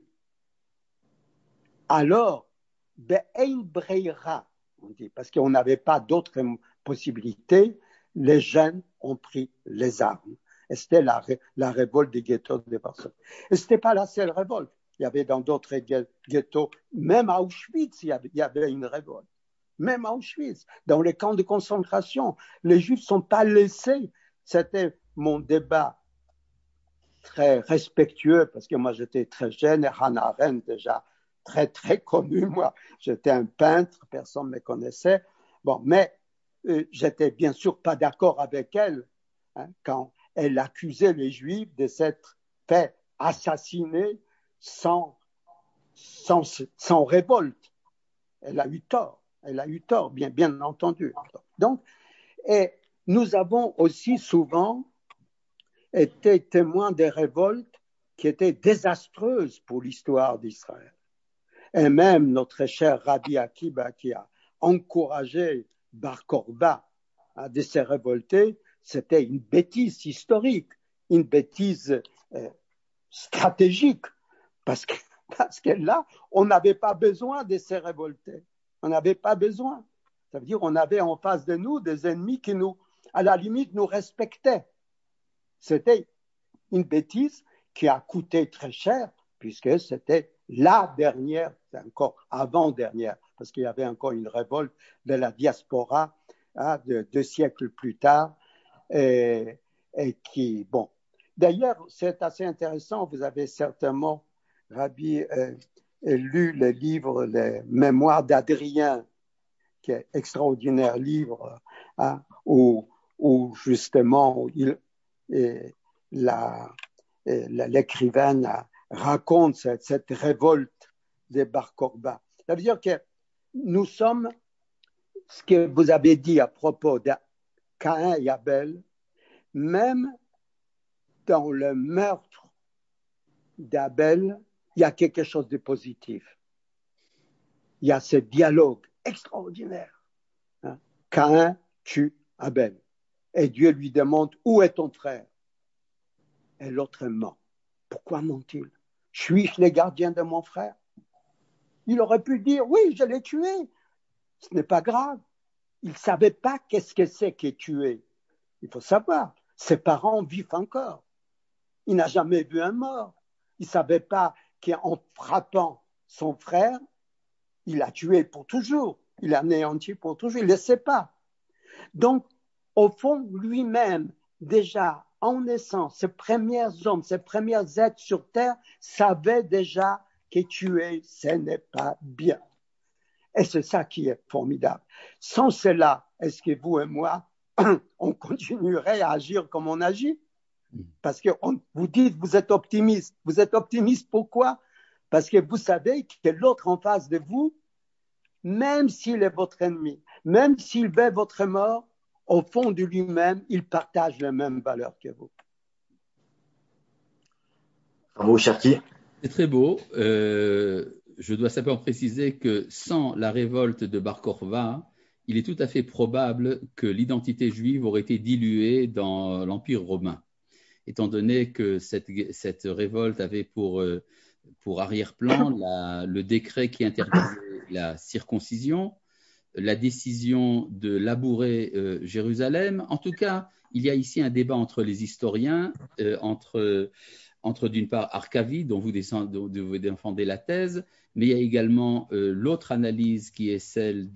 alors, be'ein breira, on dit, parce qu'on n'avait pas d'autres possibilités, les jeunes ont pris les armes. Et c'était la révolte des ghettos de Varsovie. Et ce n'était pas la seule révolte. Il y avait dans d'autres ghettos, même à Auschwitz, il y avait une révolte. Même à Auschwitz, dans les camps de concentration, les Juifs ne sont pas laissés. C'était mon débat très respectueux, parce que moi j'étais très jeune, et Hannah Arendt déjà très très connue, moi j'étais un peintre, personne ne me connaissait. Bon, mais j'étais bien sûr pas d'accord avec elle quand elle accusait les Juifs de s'être fait assassiner sans révolte. Elle a eu tort, bien entendu. Donc, et nous avons aussi souvent été témoins des révoltes qui étaient désastreuses pour l'histoire d'Israël. Et même notre cher Rabbi Akiba, qui a encouragé Bar Korba de se révolter, c'était une bêtise historique, une bêtise stratégique, parce que là, on n'avait pas besoin de se révolter. On n'avait pas besoin. Ça veut dire qu'on avait en face de nous des ennemis qui à la limite, nous respectaient. C'était une bêtise qui a coûté très cher, puisque c'était la dernière, encore avant-dernière, parce qu'il y avait encore une révolte de la diaspora 2 siècles plus tard, et qui, bon. D'ailleurs, c'est assez intéressant, vous avez certainement, Rabbi, lu le livre Les Mémoires d'Adrien, qui est un extraordinaire livre, où justement l'écrivaine raconte cette révolte des Bar Korba. Ça veut dire que nous sommes, ce que vous avez dit à propos de Caïn et Abel, même dans le meurtre d'Abel, il y a quelque chose de positif. Il y a ce dialogue extraordinaire. Caïn tue Abel. Et Dieu lui demande, où est ton frère? Et l'autre ment. Pourquoi ment-il? Suis-je le gardien de mon frère? Il aurait pu dire, oui, je l'ai tué. Ce n'est pas grave. Il ne savait pas qu'est-ce que c'est que tuer. Il faut savoir, ses parents vivent encore. Il n'a jamais vu un mort. Il ne savait pas qu'en frappant son frère, il l'a tué pour toujours. Il l'a anéanti pour toujours. Il ne le sait pas. Donc, au fond, lui-même, déjà, en naissant, ses premiers hommes, ses premiers êtres sur terre savaient déjà que tuer, ce n'est pas bien. Et c'est ça qui est formidable. Sans cela, est-ce que vous et moi, on continuerait à agir comme on agit. Parce que vous dites, vous êtes optimiste. Vous êtes optimiste pourquoi? Parce que vous savez que l'autre en face de vous, même s'il est votre ennemi, même s'il veut votre mort, au fond de lui-même, il partage les mêmes valeurs que vous. Bravo, Cherki. C'est très beau. Je dois simplement préciser que sans la révolte de Bar Kokhba, il est tout à fait probable que l'identité juive aurait été diluée dans l'Empire romain, étant donné que cette révolte avait pour arrière-plan le décret qui interdisait la circoncision, la décision de labourer Jérusalem. En tout cas, il y a ici un débat entre les historiens, entre d'une part Arkavi, dont vous défendez la thèse, mais il y a également l'autre analyse qui est celle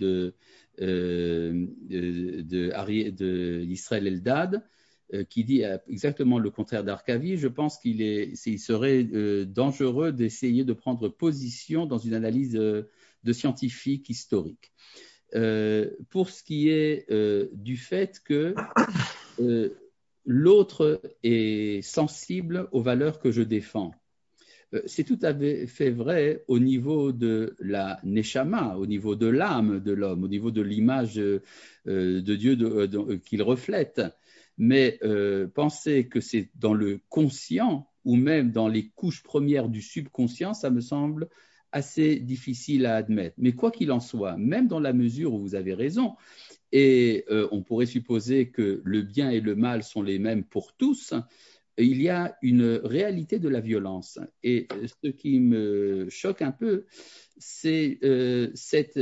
d'Israël Eldad, qui dit exactement le contraire d'Arkavi. Je pense qu'il serait dangereux d'essayer de prendre position dans une analyse de scientifique historique. Pour ce qui est du fait que l'autre est sensible aux valeurs que je défends. C'est tout à fait vrai au niveau de la neshama, au niveau de l'âme de l'homme, au niveau de l'image de Dieu qu'il reflète. Mais penser que c'est dans le conscient ou même dans les couches premières du subconscient, ça me semble assez difficile à admettre. Mais quoi qu'il en soit, même dans la mesure où vous avez raison, et on pourrait supposer que le bien et le mal sont les mêmes pour tous, il y a une réalité de la violence. Et ce qui me choque un peu, c'est cette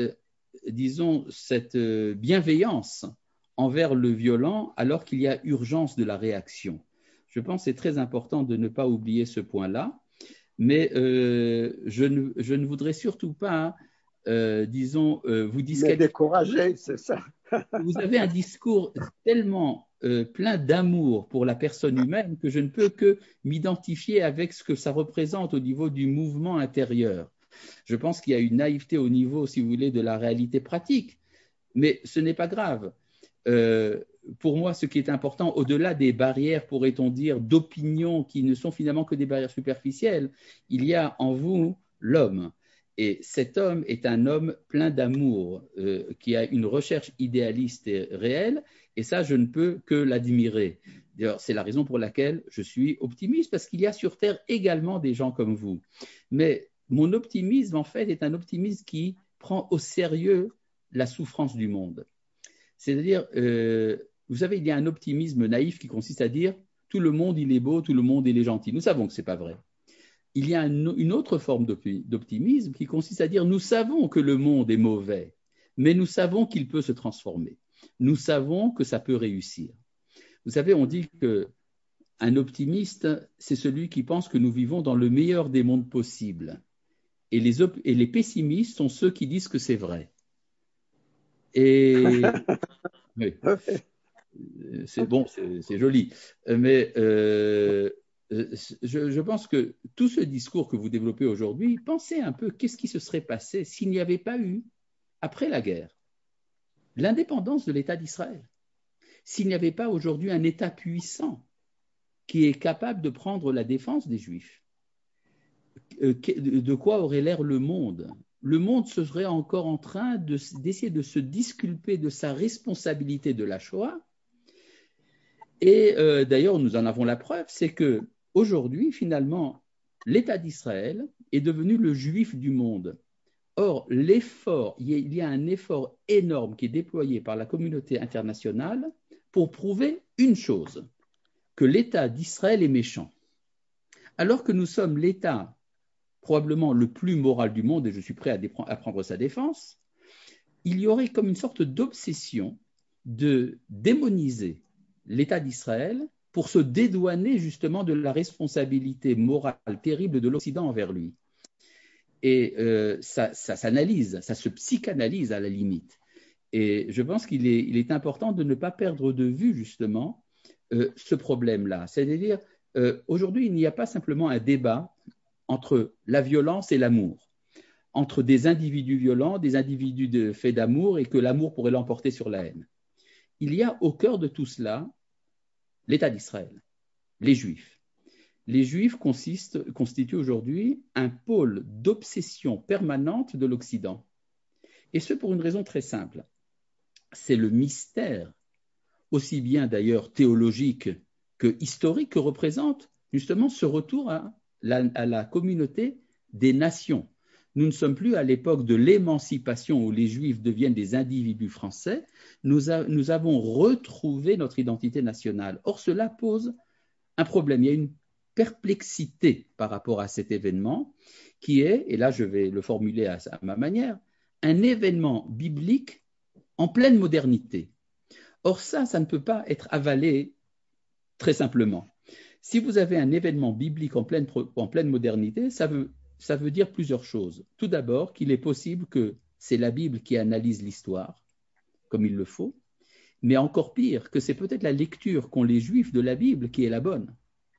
bienveillance envers le violent alors qu'il y a urgence de la réaction. Je pense que c'est très important de ne pas oublier ce point-là, mais je ne voudrais surtout pas, vous disqualifier. Mais décourager, c'est ça. Vous avez un discours tellement plein d'amour pour la personne humaine que je ne peux que m'identifier avec ce que ça représente au niveau du mouvement intérieur. Je pense qu'il y a une naïveté au niveau, si vous voulez, de la réalité pratique, mais ce n'est pas grave. Pour moi, ce qui est important, au-delà des barrières, pourrait-on dire, d'opinion qui ne sont finalement que des barrières superficielles, il y a en vous l'homme. Et cet homme est un homme plein d'amour, qui a une recherche idéaliste et réelle, et ça, je ne peux que l'admirer. D'ailleurs, c'est la raison pour laquelle je suis optimiste, parce qu'il y a sur Terre également des gens comme vous. Mais mon optimisme, en fait, est un optimisme qui prend au sérieux la souffrance du monde. C'est-à-dire, vous savez, il y a un optimisme naïf qui consiste à dire tout le monde, il est beau, tout le monde, il est gentil. Nous savons que ce n'est pas vrai. Il y a une autre forme d'optimisme qui consiste à dire nous savons que le monde est mauvais, mais nous savons qu'il peut se transformer. Nous savons que ça peut réussir. Vous savez, on dit qu'un optimiste, c'est celui qui pense que nous vivons dans le meilleur des mondes possibles. Et les pessimistes sont ceux qui disent que c'est vrai. Et oui, c'est bon, c'est joli. Mais je pense que tout ce discours que vous développez aujourd'hui, pensez un peu qu'est-ce qui se serait passé s'il n'y avait pas eu, après la guerre, l'indépendance de l'État d'Israël. S'il n'y avait pas aujourd'hui un État puissant qui est capable de prendre la défense des Juifs, de quoi aurait l'air le monde? Le monde serait encore en train d'essayer de se disculper de sa responsabilité de la Shoah. Et d'ailleurs, nous en avons la preuve, c'est que aujourd'hui, finalement, l'État d'Israël est devenu le juif du monde. Or, il y a un effort énorme qui est déployé par la communauté internationale pour prouver une chose, que l'État d'Israël est méchant. Alors que nous sommes l'État probablement le plus moral du monde, et je suis prêt à prendre sa défense, il y aurait comme une sorte d'obsession de démoniser l'État d'Israël pour se dédouaner justement de la responsabilité morale terrible de l'Occident envers lui. Et ça s'analyse, ça se psychanalyse à la limite. Et je pense qu'il est important de ne pas perdre de vue justement ce problème-là. C'est-à-dire, aujourd'hui, il n'y a pas simplement un débat entre la violence et l'amour, entre des individus violents, des individus faits d'amour, et que l'amour pourrait l'emporter sur la haine. il y a au cœur de tout cela l'État d'Israël, les Juifs. Les Juifs constituent aujourd'hui un pôle d'obsession permanente de l'Occident. Et ce pour une raison très simple. C'est le mystère, aussi bien d'ailleurs théologique que historique, que représente justement ce retour à la communauté des nations. Nous ne sommes plus à l'époque de l'émancipation où les Juifs deviennent des individus français. Nous avons retrouvé notre identité nationale. Or, cela pose un problème. Il y a une perplexité par rapport à cet événement qui est, et là je vais le formuler à ma manière, un événement biblique en pleine modernité. Or ça ne peut pas être avalé très simplement. Si vous avez un événement biblique en pleine modernité, ça veut dire plusieurs choses. Tout d'abord, qu'il est possible que c'est la Bible qui analyse l'histoire, comme il le faut, mais encore pire, que c'est peut-être la lecture qu'ont les Juifs de la Bible qui est la bonne.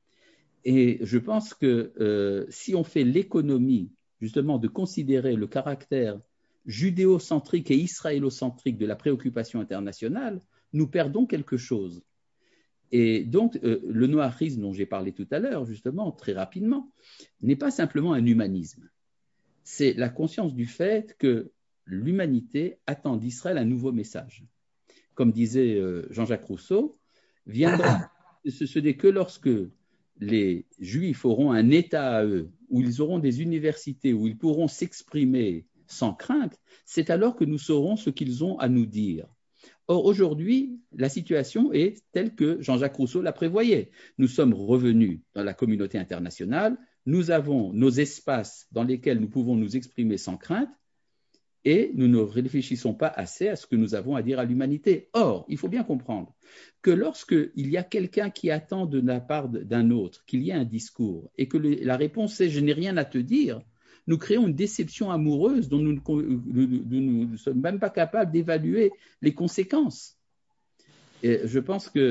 Et je pense que si on fait l'économie, justement, de considérer le caractère judéocentrique et israélocentrique de la préoccupation internationale, nous perdons quelque chose. Et donc, le noarisme dont j'ai parlé tout à l'heure, justement, très rapidement, n'est pas simplement un humanisme. C'est la conscience du fait que l'humanité attend d'Israël un nouveau message. Comme disait Jean-Jacques Rousseau, ce n'est que lorsque les Juifs auront un État à eux, où ils auront des universités, où ils pourront s'exprimer sans crainte, c'est alors que nous saurons ce qu'ils ont à nous dire. Or, aujourd'hui, la situation est telle que Jean-Jacques Rousseau la prévoyait. Nous sommes revenus dans la communauté internationale, nous avons nos espaces dans lesquels nous pouvons nous exprimer sans crainte, et nous ne réfléchissons pas assez à ce que nous avons à dire à l'humanité. Or, il faut bien comprendre que lorsqu'il y a quelqu'un qui attend de la part d'un autre qu'il y ait un discours et que la réponse est « je n'ai rien à te dire », nous créons une déception amoureuse dont nous ne sommes même pas capables d'évaluer les conséquences. Et je pense qu'on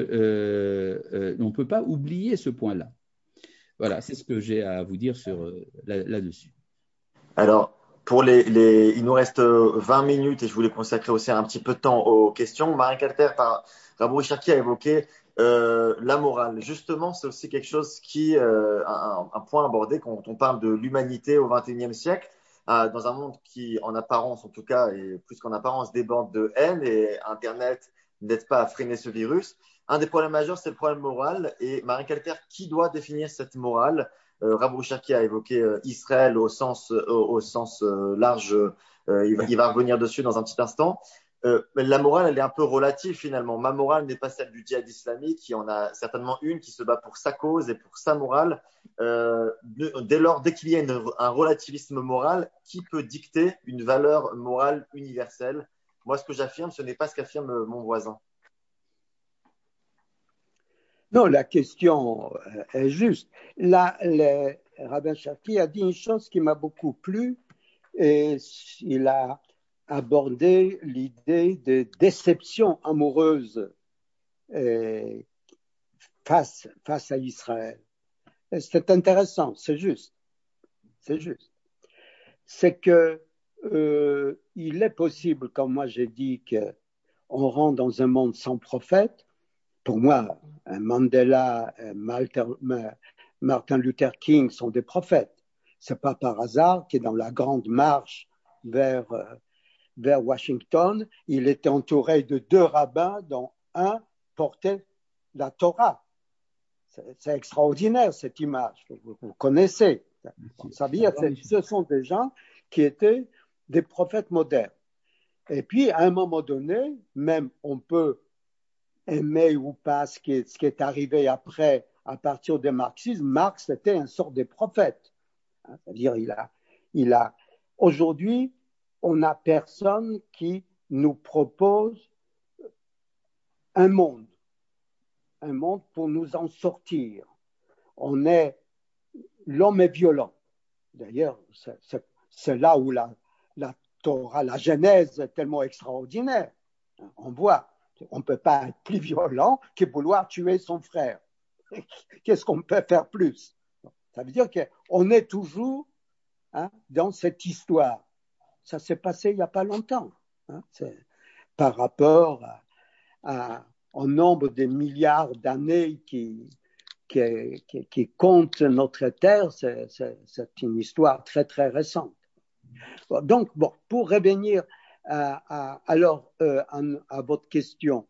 ne peut pas oublier ce point-là. Voilà, c'est ce que j'ai à vous dire là-dessus. Alors, il nous reste 20 minutes et je voulais consacrer aussi un petit peu de temps aux questions. Marie Calter, Rabbi Cherki a évoqué la morale. Justement, c'est aussi quelque chose un point abordé quand on parle de l'humanité au XXIe siècle, dans un monde qui, en apparence en tout cas, et plus qu'en apparence, déborde de haine, et Internet n'aide pas à freiner ce virus. Un des problèmes majeurs, c'est le problème moral. Et Marie Calter, qui doit définir cette morale? Rabbi Cherki a évoqué Israël au sens large. Il va revenir dessus dans un petit instant. Mais la morale, elle est un peu relative finalement. Ma morale n'est pas celle du djihad islamique, qui en a certainement une qui se bat pour sa cause et pour sa morale. Dès qu'il y a un relativisme moral, qui peut dicter une valeur morale universelle? Moi, ce que j'affirme, ce n'est pas ce qu'affirme mon voisin. Non, la question est juste. Là, Rabbi Cherki a dit une chose qui m'a beaucoup plu, et il a abordé l'idée de déception amoureuse face à Israël. Et c'est intéressant, c'est juste. C'est juste. C'est que il est possible, comme moi j'ai dit, qu'on rentre dans un monde sans prophète. Pour moi, Mandela, Martin Luther King sont des prophètes. C'est pas par hasard que dans la grande marche vers Washington, il était entouré de 2 rabbins, dont un portait la Torah. C'est extraordinaire cette image. Vous connaissez. Ça veut dire que ce sont des gens qui étaient des prophètes modernes. Et puis, à un moment donné, même on peut aimer ou pas ce qui est arrivé après, à partir du marxisme. Marx était une sorte de prophète. C'est-à-dire, aujourd'hui, on n'a personne qui nous propose un monde pour nous en sortir. L'homme est violent. D'ailleurs, c'est là où la Torah, la Genèse est tellement extraordinaire. On voit, on ne peut pas être plus violent que vouloir tuer son frère. Qu'est-ce qu'on peut faire plus? Ça veut dire qu'on est toujours dans cette histoire. Ça s'est passé il n'y a pas longtemps. C'est par rapport au nombre de milliards d'années qui compte notre Terre, c'est une histoire très, très récente. Donc, pour revenir à votre question,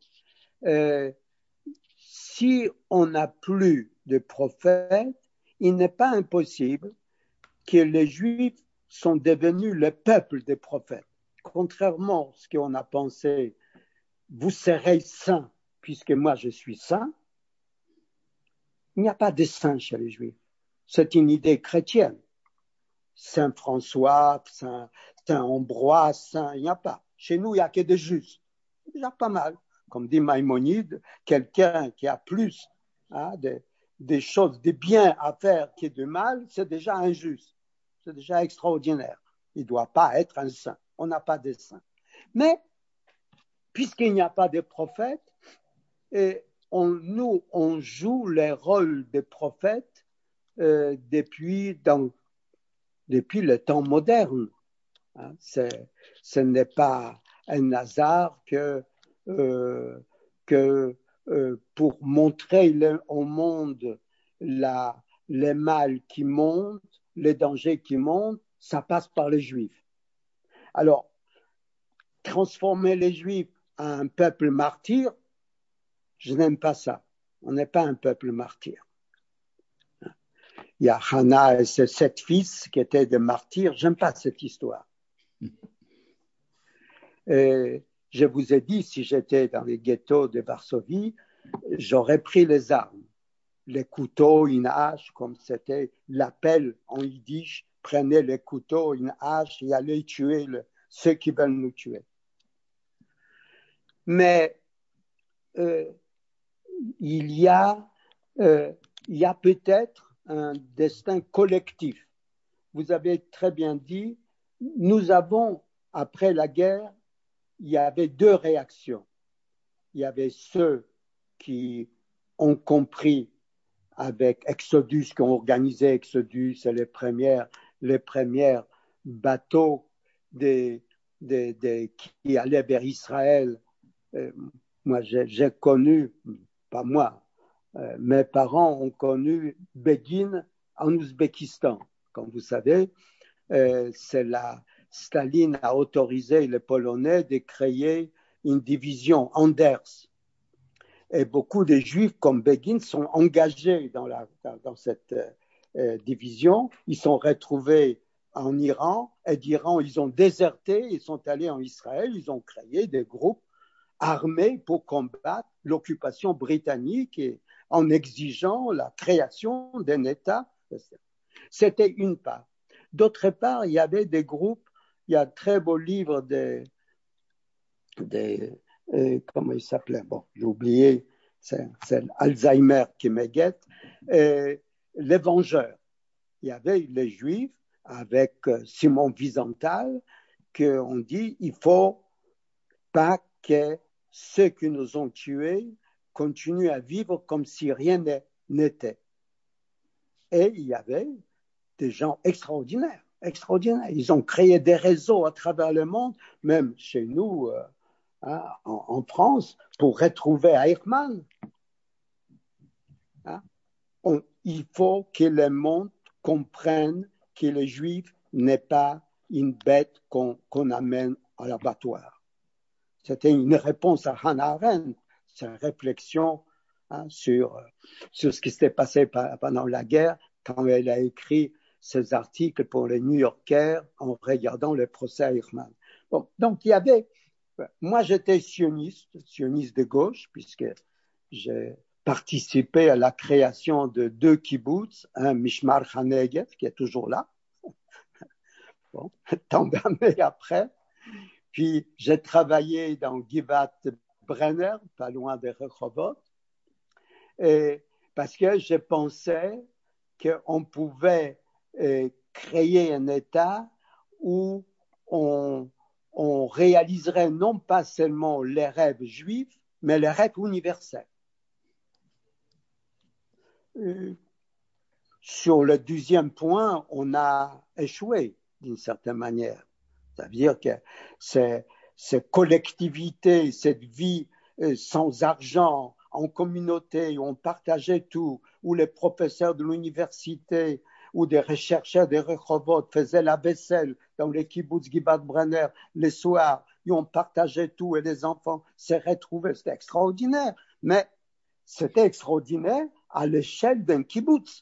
si on n'a plus de prophètes, il n'est pas impossible que les Juifs sont devenus le peuple des prophètes. Contrairement à ce qu'on a pensé, vous serez saints puisque moi je suis saint, il n'y a pas de saints chez les Juifs. C'est une idée chrétienne. Saint François, Saint Ambroise, Saint, il n'y a pas. Chez nous, il n'y a que des justes. C'est déjà pas mal. Comme dit Maïmonide, quelqu'un qui a plus des choses, des biens à faire que de mal, c'est déjà injuste. C'est déjà extraordinaire. Il ne doit pas être un saint. On n'a pas de saints. Mais, puisqu'il n'y a pas de prophètes, on joue les rôles des prophètes depuis le temps moderne. Ce n'est pas un hasard que pour montrer au monde les mal qui montent, les dangers qui montent, ça passe par les Juifs. Alors, transformer les Juifs en un peuple martyr, je n'aime pas ça. On n'est pas un peuple martyr. Il y a Hannah et ses 7 fils qui étaient des martyrs. J'aime pas cette histoire. Je vous ai dit, si j'étais dans les ghettos de Varsovie, j'aurais pris les armes, les couteaux, une hache, comme c'était l'appel en yiddish, prenez les couteaux, une hache et allez tuer ceux qui veulent nous tuer. Mais il y a peut-être un destin collectif. Vous avez très bien dit, nous avons, après la guerre, il y avait 2 réactions. Il y avait ceux qui ont compris avec Exodus, qui ont organisé Exodus, et les premiers bateaux qui allaient vers Israël. Moi, j'ai connu, pas moi, mes parents ont connu Begin en Ouzbékistan. Comme vous savez, Staline a autorisé les Polonais de créer une division Anders. Et beaucoup de Juifs comme Begin sont engagés dans cette division. Ils sont retrouvés en Iran et d'Iran, ils ont déserté, ils sont allés en Israël, ils ont créé des groupes armés pour combattre l'occupation britannique et en exigeant la création d'un État. C'était une part. D'autre part, il y avait des groupes, il y a un très beau livre comment il s'appelait, j'ai oublié, c'est Alzheimer qui me guette, les Vengeurs. Il y avait les Juifs avec Simon Wiesenthal qu'on dit il ne faut pas que ceux qui nous ont tués continuent à vivre comme si rien n'était. Et il y avait des gens extraordinaires. Ils ont créé des réseaux à travers le monde, même chez nous, en France, pour retrouver Eichmann. Il faut que le monde comprenne que le juif n'est pas une bête qu'on amène à l'abattoir. C'était une réponse à Hannah Arendt, sa réflexion sur ce qui s'était passé pendant la guerre, quand elle a écrit ses articles pour les New-Yorkais en regardant le procès à Eichmann. Donc, il y avait... Moi, j'étais sioniste de gauche, puisque j'ai participé à la création de 2 kibbutz, un Mishmar HaNegev, qui est toujours là, tant d'années après. Puis, j'ai travaillé dans Givat Brenner, pas loin de Rehovot, parce que je pensais qu'on pouvait créer un État où on réaliserait non pas seulement les rêves juifs, mais les rêves universels. Sur le 2e point, on a échoué d'une certaine manière. C'est-à-dire que ces collectivités, cette vie sans argent, en communauté, où on partageait tout, où les professeurs de l'université ou des chercheurs des Rehovot faisaient la vaisselle dans les kibbutz Givat Brenner les soirs, et on partageait tout et les enfants se retrouvaient. C'était extraordinaire. Mais c'était extraordinaire à l'échelle d'un kibbutz.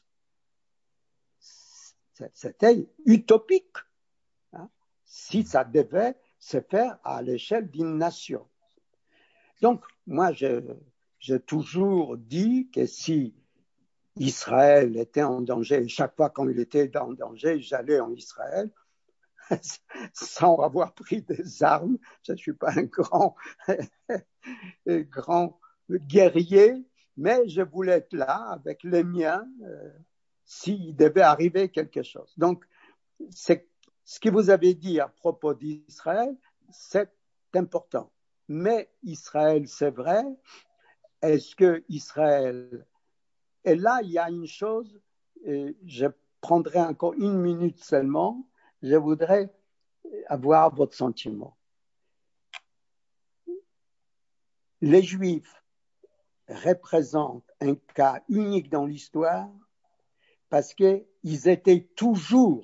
C'était utopique, hein, si ça devait se faire à l'échelle d'une nation. Donc, moi, j'ai toujours dit que si Israël était en danger, et chaque fois qu'il était en danger, j'allais en Israël, sans avoir pris des armes. Je ne suis pas un grand guerrier, mais je voulais être là avec les miens s'il devait arriver quelque chose. Donc, ce que vous avez dit à propos d'Israël, c'est important. Mais Israël, c'est vrai. Est-ce que Israël... Et là, il y a une chose, je prendrai encore 1 minute seulement, je voudrais avoir votre sentiment. Les Juifs représentent un cas unique dans l'histoire parce qu'ils étaient toujours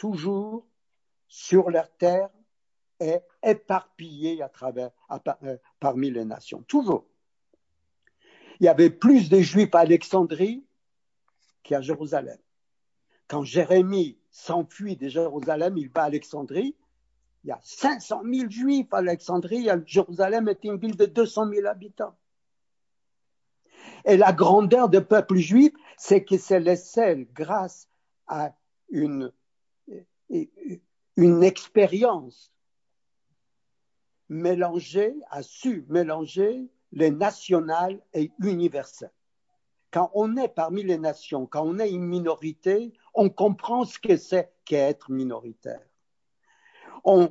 sur leur terre et éparpillés parmi les nations. Toujours. Il y avait plus de Juifs à Alexandrie qu'à Jérusalem. Quand Jérémie s'enfuit de Jérusalem, il va à Alexandrie. Il y a 500 000 Juifs à Alexandrie. Jérusalem était une ville de 200 000 habitants. Et la grandeur du peuple juif, c'est que c'est le seul, grâce à une expérience a su mélanger les nationales et universelles. Quand on est parmi les nations, quand on est une minorité, on comprend ce que c'est qu'être minoritaire. On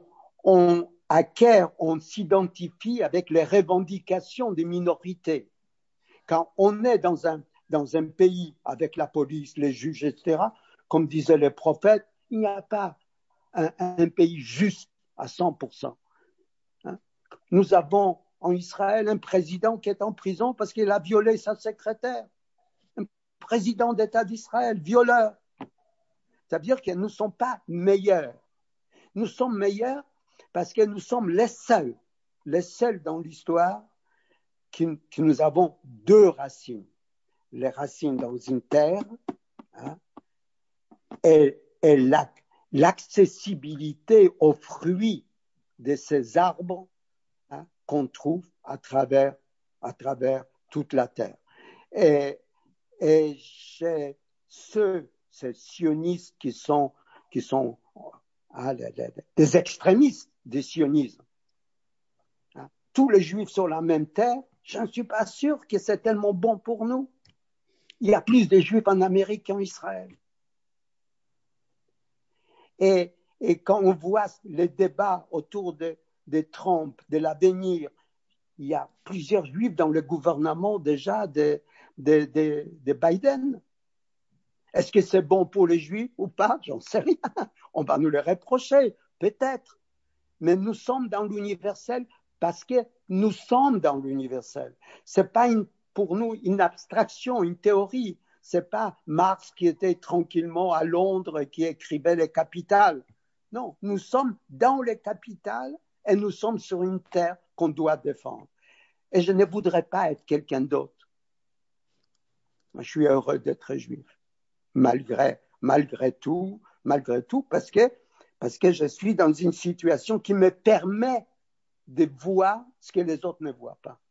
s'identifie avec les revendications des minorités. Quand on est dans un pays avec la police, les juges, etc., comme disaient les prophètes, il n'y a pas un pays juste à 100%. Hein? Nous avons en Israël un président qui est en prison parce qu'il a violé sa secrétaire. Un président d'État d'Israël, violeur. C'est-à-dire que nous ne sommes pas meilleurs. Nous sommes meilleurs parce que nous sommes les seuls dans l'histoire qui nous avons 2 racines. Les racines dans une terre, hein, et l'accessibilité aux fruits de ces arbres, hein, qu'on trouve à travers toute la terre. Et chez ces sionistes qui sont des extrémistes du sionisme, hein, tous les juifs sur la même terre, je ne suis pas sûr que c'est tellement bon pour nous. Il y a plus de juifs en Amérique qu'en Israël. Et quand on voit les débats autour de Trump, de l'avenir, il y a plusieurs juifs dans le gouvernement déjà de Biden. Est-ce que c'est bon pour les juifs ou pas? J'en sais rien. On va nous le reprocher, peut-être. Mais nous sommes dans l'universel parce que nous sommes dans l'universel. C'est pas pour nous une abstraction, une théorie. C'est pas Marx qui était tranquillement à Londres et qui écrivait les capitales. Non, nous sommes dans les capitales et nous sommes sur une terre qu'on doit défendre. Et je ne voudrais pas être quelqu'un d'autre. Moi, je suis heureux d'être juif, malgré tout, parce que je suis dans une situation qui me permet de voir ce que les autres ne voient pas.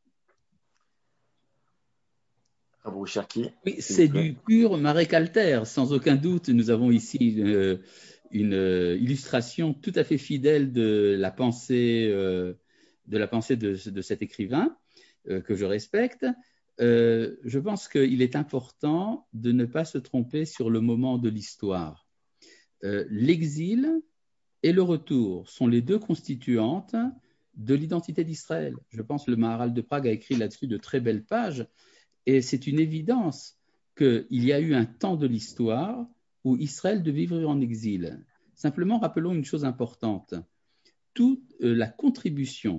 À vous, Cherki. Oui, c'est du pur Marek Alter, sans aucun doute. Nous avons ici une illustration tout à fait fidèle de la pensée de cet écrivain que je respecte. Je pense qu'il est important de ne pas se tromper sur le moment de l'histoire. L'exil et le retour sont les 2 constituantes de l'identité d'Israël. Je pense que le Maharal de Prague a écrit là-dessus de très belles pages. Et c'est une évidence qu'il y a eu un temps de l'histoire où Israël devait vivre en exil. Simplement, rappelons une chose importante. Toute la contribution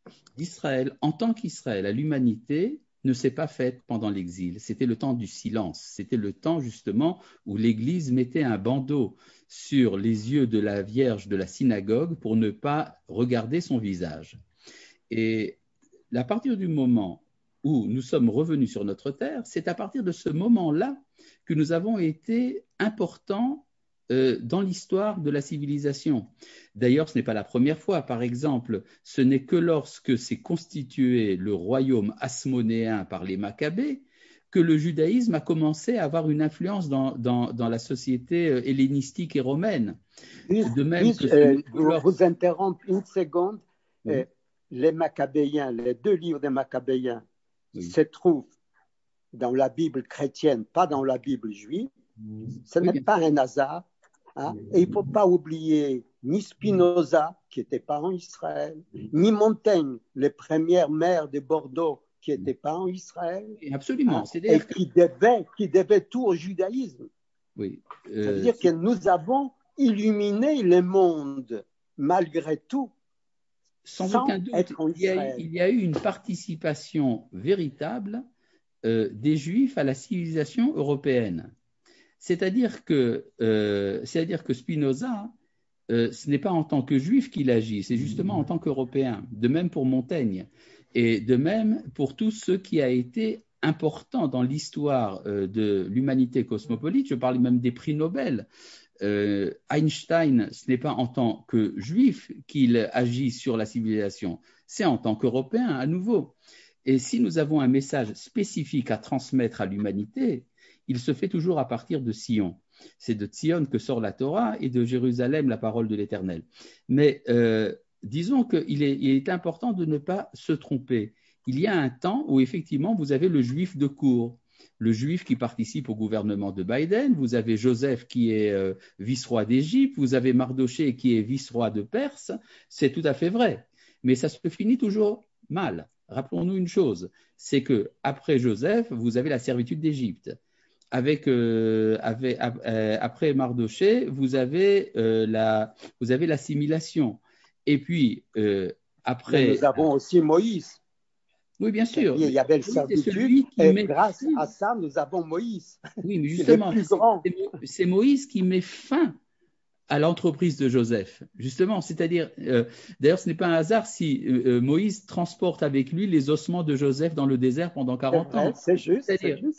d'Israël en tant qu'Israël à l'humanité ne s'est pas faite pendant l'exil. C'était le temps du silence. C'était le temps justement où l'Église mettait un bandeau sur les yeux de la Vierge de la synagogue pour ne pas regarder son visage. Et à partir du moment où nous sommes revenus sur notre terre, c'est à partir de ce moment-là que nous avons été importants dans l'histoire de la civilisation. D'ailleurs, ce n'est pas la première fois. Par exemple, ce n'est que lorsque s'est constitué le royaume hasmonéen par les Maccabées que le judaïsme a commencé à avoir une influence dans la société hellénistique et romaine. De même que vous interrompre une seconde. Oui. Les Maccabéens, les 2 livres des Maccabéens, oui, se trouvent dans la Bible chrétienne, pas dans la Bible juive. Ce n'est pas un hasard. Hein? Et il ne faut pas oublier ni Spinoza, qui n'était pas en Israël, ni Montaigne, les premières maires de Bordeaux, qui n'étaient pas en Israël. Absolument. Hein? Et qui devaient tout au judaïsme. Oui. Ça veut dire que nous avons illuminé le monde, malgré tout. Sans aucun doute, il y a eu une participation véritable des Juifs à la civilisation européenne. C'est-à-dire que Spinoza, ce n'est pas en tant que Juif qu'il agit, c'est justement en tant qu'Européen. De même pour Montaigne, et de même pour tout ce qui a été important dans l'histoire de l'humanité cosmopolite. Je parle même des prix Nobel. Einstein, ce n'est pas en tant que juif qu'il agit sur la civilisation, c'est en tant qu'Européen à nouveau. Et si nous avons un message spécifique à transmettre à l'humanité, il se fait toujours à partir de Sion. C'est de Sion que sort la Torah et de Jérusalem la parole de l'Éternel. Mais disons qu'il est important de ne pas se tromper. Il y a un temps où effectivement vous avez le juif de cour, le juif qui participe au gouvernement de Biden, vous avez Joseph qui est vice-roi d'Égypte, vous avez Mardoché qui est vice-roi de Perse, c'est tout à fait vrai. Mais ça se finit toujours mal. Rappelons-nous une chose, c'est que après Joseph, vous avez la servitude d'Égypte. Après Mardoché, vous avez l'assimilation. Et puis après. Mais nous avons aussi Moïse. Oui, bien sûr. Il y avait le servitude, et grâce à ça, nous avons Moïse. Oui, mais justement, c'est Moïse qui met fin à l'entreprise de Joseph. Justement, c'est-à-dire, d'ailleurs, ce n'est pas un hasard si Moïse transporte avec lui les ossements de Joseph dans le désert pendant 40 ans. C'est juste.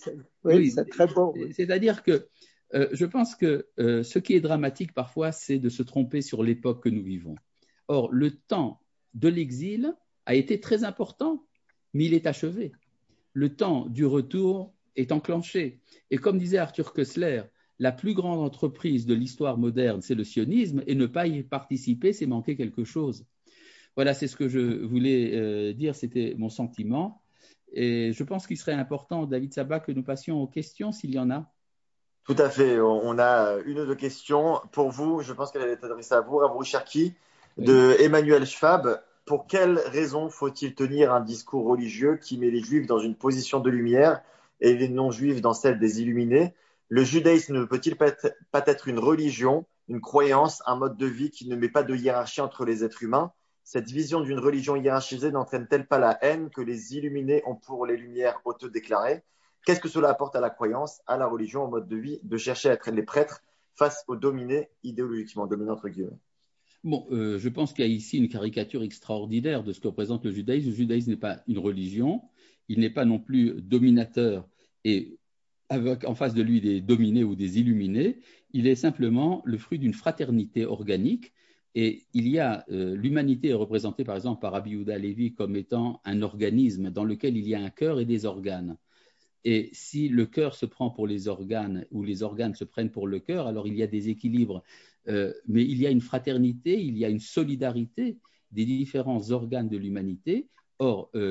Oui, c'est très beau. C'est-à-dire que je pense que ce qui est dramatique parfois, c'est de se tromper sur l'époque que nous vivons. Or, le temps de l'exil a été très important, mais il est achevé. Le temps du retour est enclenché. Et comme disait Arthur Koestler, la plus grande entreprise de l'histoire moderne, c'est le sionisme, et ne pas y participer, c'est manquer quelque chose. Voilà, c'est ce que je voulais dire, c'était mon sentiment. Et je pense qu'il serait important, David Sabat, que nous passions aux questions, s'il y en a. Tout à fait. On a une ou deux questions pour vous. Je pense qu'elle est adressée à vous, Rav Cherki, de Emmanuel Schwab. Pour quelles raisons faut-il tenir un discours religieux qui met les Juifs dans une position de lumière et les non-Juifs dans celle des illuminés? Le judaïsme ne peut-il pas être une religion, une croyance, un mode de vie qui ne met pas de hiérarchie entre les êtres humains? Cette vision d'une religion hiérarchisée n'entraîne-t-elle pas la haine que les illuminés ont pour les lumières auto-déclarées? Qu'est-ce que cela apporte à la croyance, à la religion, au mode de vie, de chercher à être les prêtres face aux dominés idéologiquement, dominés entre guillemets? Bon, je pense qu'il y a ici une caricature extraordinaire de ce que représente le judaïsme. Le judaïsme n'est pas une religion, il n'est pas non plus dominateur et avec en face de lui des dominés ou des illuminés, il est simplement le fruit d'une fraternité organique. Et il y a l'humanité est représentée par exemple par Rabbi Yehuda Levi comme étant un organisme dans lequel il y a un cœur et des organes. Et si le cœur se prend pour les organes ou les organes se prennent pour le cœur, alors il y a des équilibres. Mais il y a une fraternité, il y a une solidarité des différents organes de l'humanité. Or, on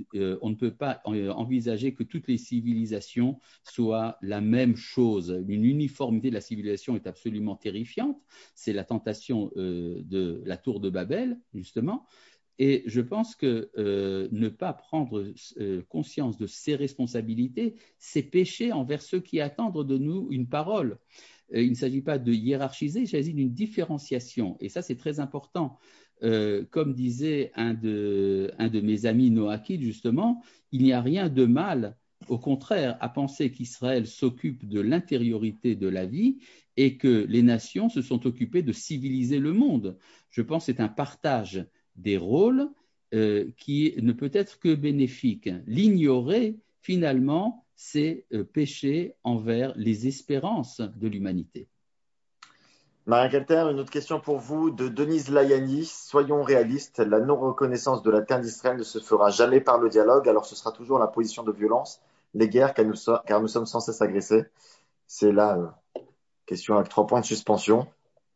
ne peut pas envisager que toutes les civilisations soient la même chose. Une uniformité de la civilisation est absolument terrifiante. C'est la tentation de la tour de Babel, justement. Et je pense que ne pas prendre conscience de ses responsabilités, c'est pécher envers ceux qui attendent de nous une parole. il ne s'agit pas de hiérarchiser, il s'agit d'une différenciation. Et ça, c'est très important. Comme disait un de mes amis noachides, justement, il n'y a rien de mal, au contraire, à penser qu'Israël s'occupe de l'intériorité de la vie et que les nations se sont occupées de civiliser le monde. Je pense que c'est un partage des rôles qui ne peut être que bénéfique. L'ignorer, finalement, c'est pécher envers les espérances de l'humanité. Maria Calter, une autre question pour vous de Denise Layani. Soyons réalistes, la non-reconnaissance de la terre d'Israël ne se fera jamais par le dialogue, alors ce sera toujours la position de violence, les guerres, car nous sommes sans cesse agressés. C'est la question avec 3 points de suspension.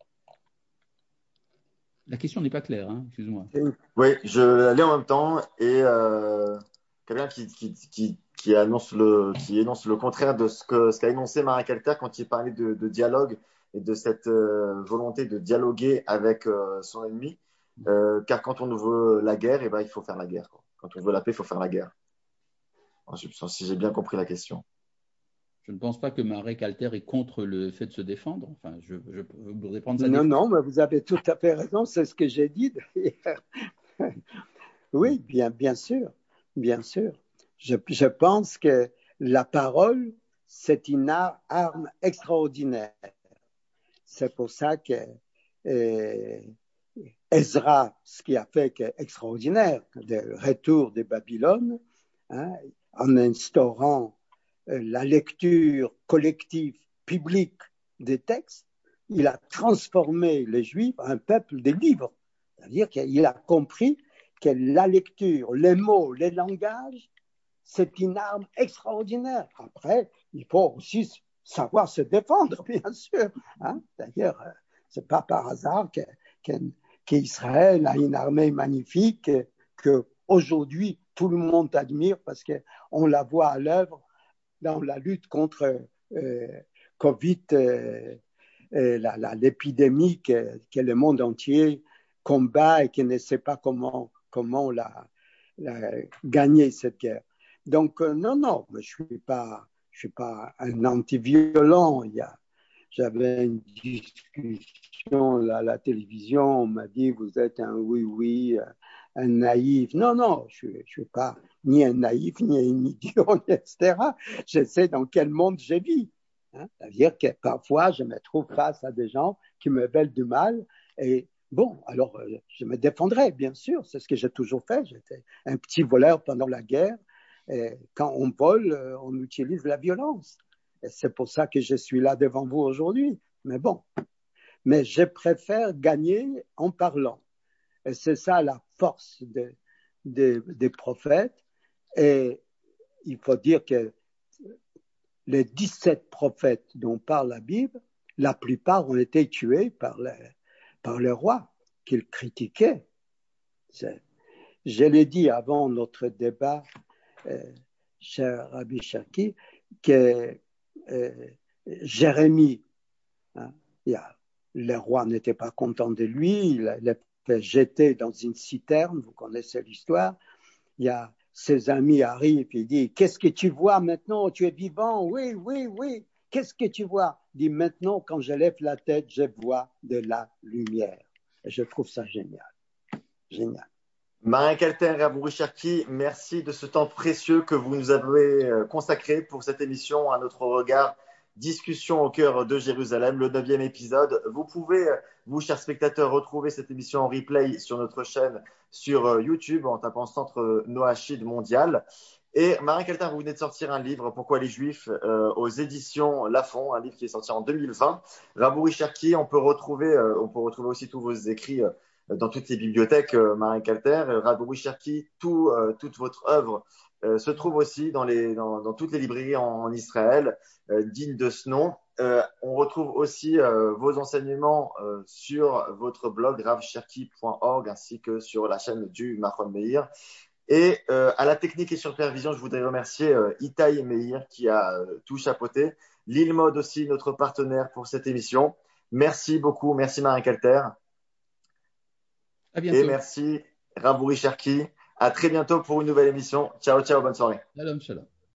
La question n'est pas claire, hein, excuse-moi. Oui, je la lis en même temps et quelqu'un qui énonce le contraire de ce qu'a énoncé Maria Calter quand il parlait de dialogue et de cette volonté de dialoguer avec son ennemi. Car quand on veut la guerre, il faut faire la guerre, quoi. Quand on veut la paix, il faut faire la guerre. Si j'ai bien compris la question. Je ne pense pas que Maria Calter est contre le fait de se défendre. Enfin, je voudrais prendre sa Non, défense. non, mais vous avez tout à fait raison, c'est ce que j'ai dit d'ailleurs. Oui, bien sûr, bien sûr. Je pense que la parole, c'est une arme extraordinaire. C'est pour ça que Ezra, ce qui a fait extraordinaire, le retour de Babylone, hein, en instaurant la lecture collective publique des textes, il a transformé les Juifs en un peuple des livres. C'est-à-dire qu'il a compris que la lecture, les mots, les langages, c'est une arme extraordinaire. Après, il faut aussi savoir se défendre, bien sûr. Hein? D'ailleurs, c'est pas par hasard qu'Israël a une armée magnifique que aujourd'hui tout le monde admire parce qu'on la voit à l'œuvre dans la lutte contre Covid, l'épidémie que le monde entier combat et qui ne sait pas comment gagner cette guerre. Donc, non, je suis pas un anti-violent. J'avais une discussion à la télévision, on m'a dit, vous êtes un oui, un naïf. Non, je suis pas ni un naïf, ni un idiot, etc. Je sais dans quel monde je vis. Hein? C'est-à-dire que parfois, je me trouve face à des gens qui me veulent du mal et bon, alors je me défendrai, bien sûr, c'est ce que j'ai toujours fait. J'étais un petit voleur pendant la guerre. Et quand on vole, on utilise la violence. Et c'est pour ça que je suis là devant vous aujourd'hui. Mais bon, mais je préfère gagner en parlant. Et c'est ça la force des prophètes. Et il faut dire que les 17 prophètes dont parle la Bible, la plupart ont été tués par le roi qu'il critiquait. Je l'ai dit avant notre débat, cher Rabbi Cherki, que Jérémie, hein, le roi n'était pas content de lui, il l'a fait jeter dans une citerne, vous connaissez l'histoire. Il y a ses amis arrivent et il dit, qu'est-ce que tu vois maintenant? Tu es vivant? Oui. Qu'est-ce que tu vois? Il dit, maintenant, quand je lève la tête, je vois de la lumière. Et je trouve ça génial. Génial. Maria Calter et Rabbi Cherki, merci de ce temps précieux que vous nous avez consacré pour cette émission, à notre regard, discussion au cœur de Jérusalem, le 9e épisode. Vous pouvez, vous, chers spectateurs, retrouver cette émission en replay sur notre chaîne sur YouTube en tapant Centre Noachide Mondial. Et Maria Calter, vous venez de sortir un livre, Pourquoi les Juifs, aux éditions Lafon, un livre qui est sorti en 2020. Rabbi Cherki, on peut retrouver aussi tous vos écrits dans toutes les bibliothèques, Maria Calter, Rabbi Cherki, toute votre œuvre se trouve aussi dans toutes les librairies en Israël, dignes de ce nom. On retrouve aussi vos enseignements sur votre blog ravcherki.org ainsi que sur la chaîne du Machon Meir. Et à la technique et supervision, je voudrais remercier Itaï Meir qui a tout chapeauté. Lilmod aussi, notre partenaire pour cette émission. Merci beaucoup, merci Maria Calter. À bientôt. Et merci Rabbi Cherki. À très bientôt pour une nouvelle émission. Ciao, bonne soirée. Shalom.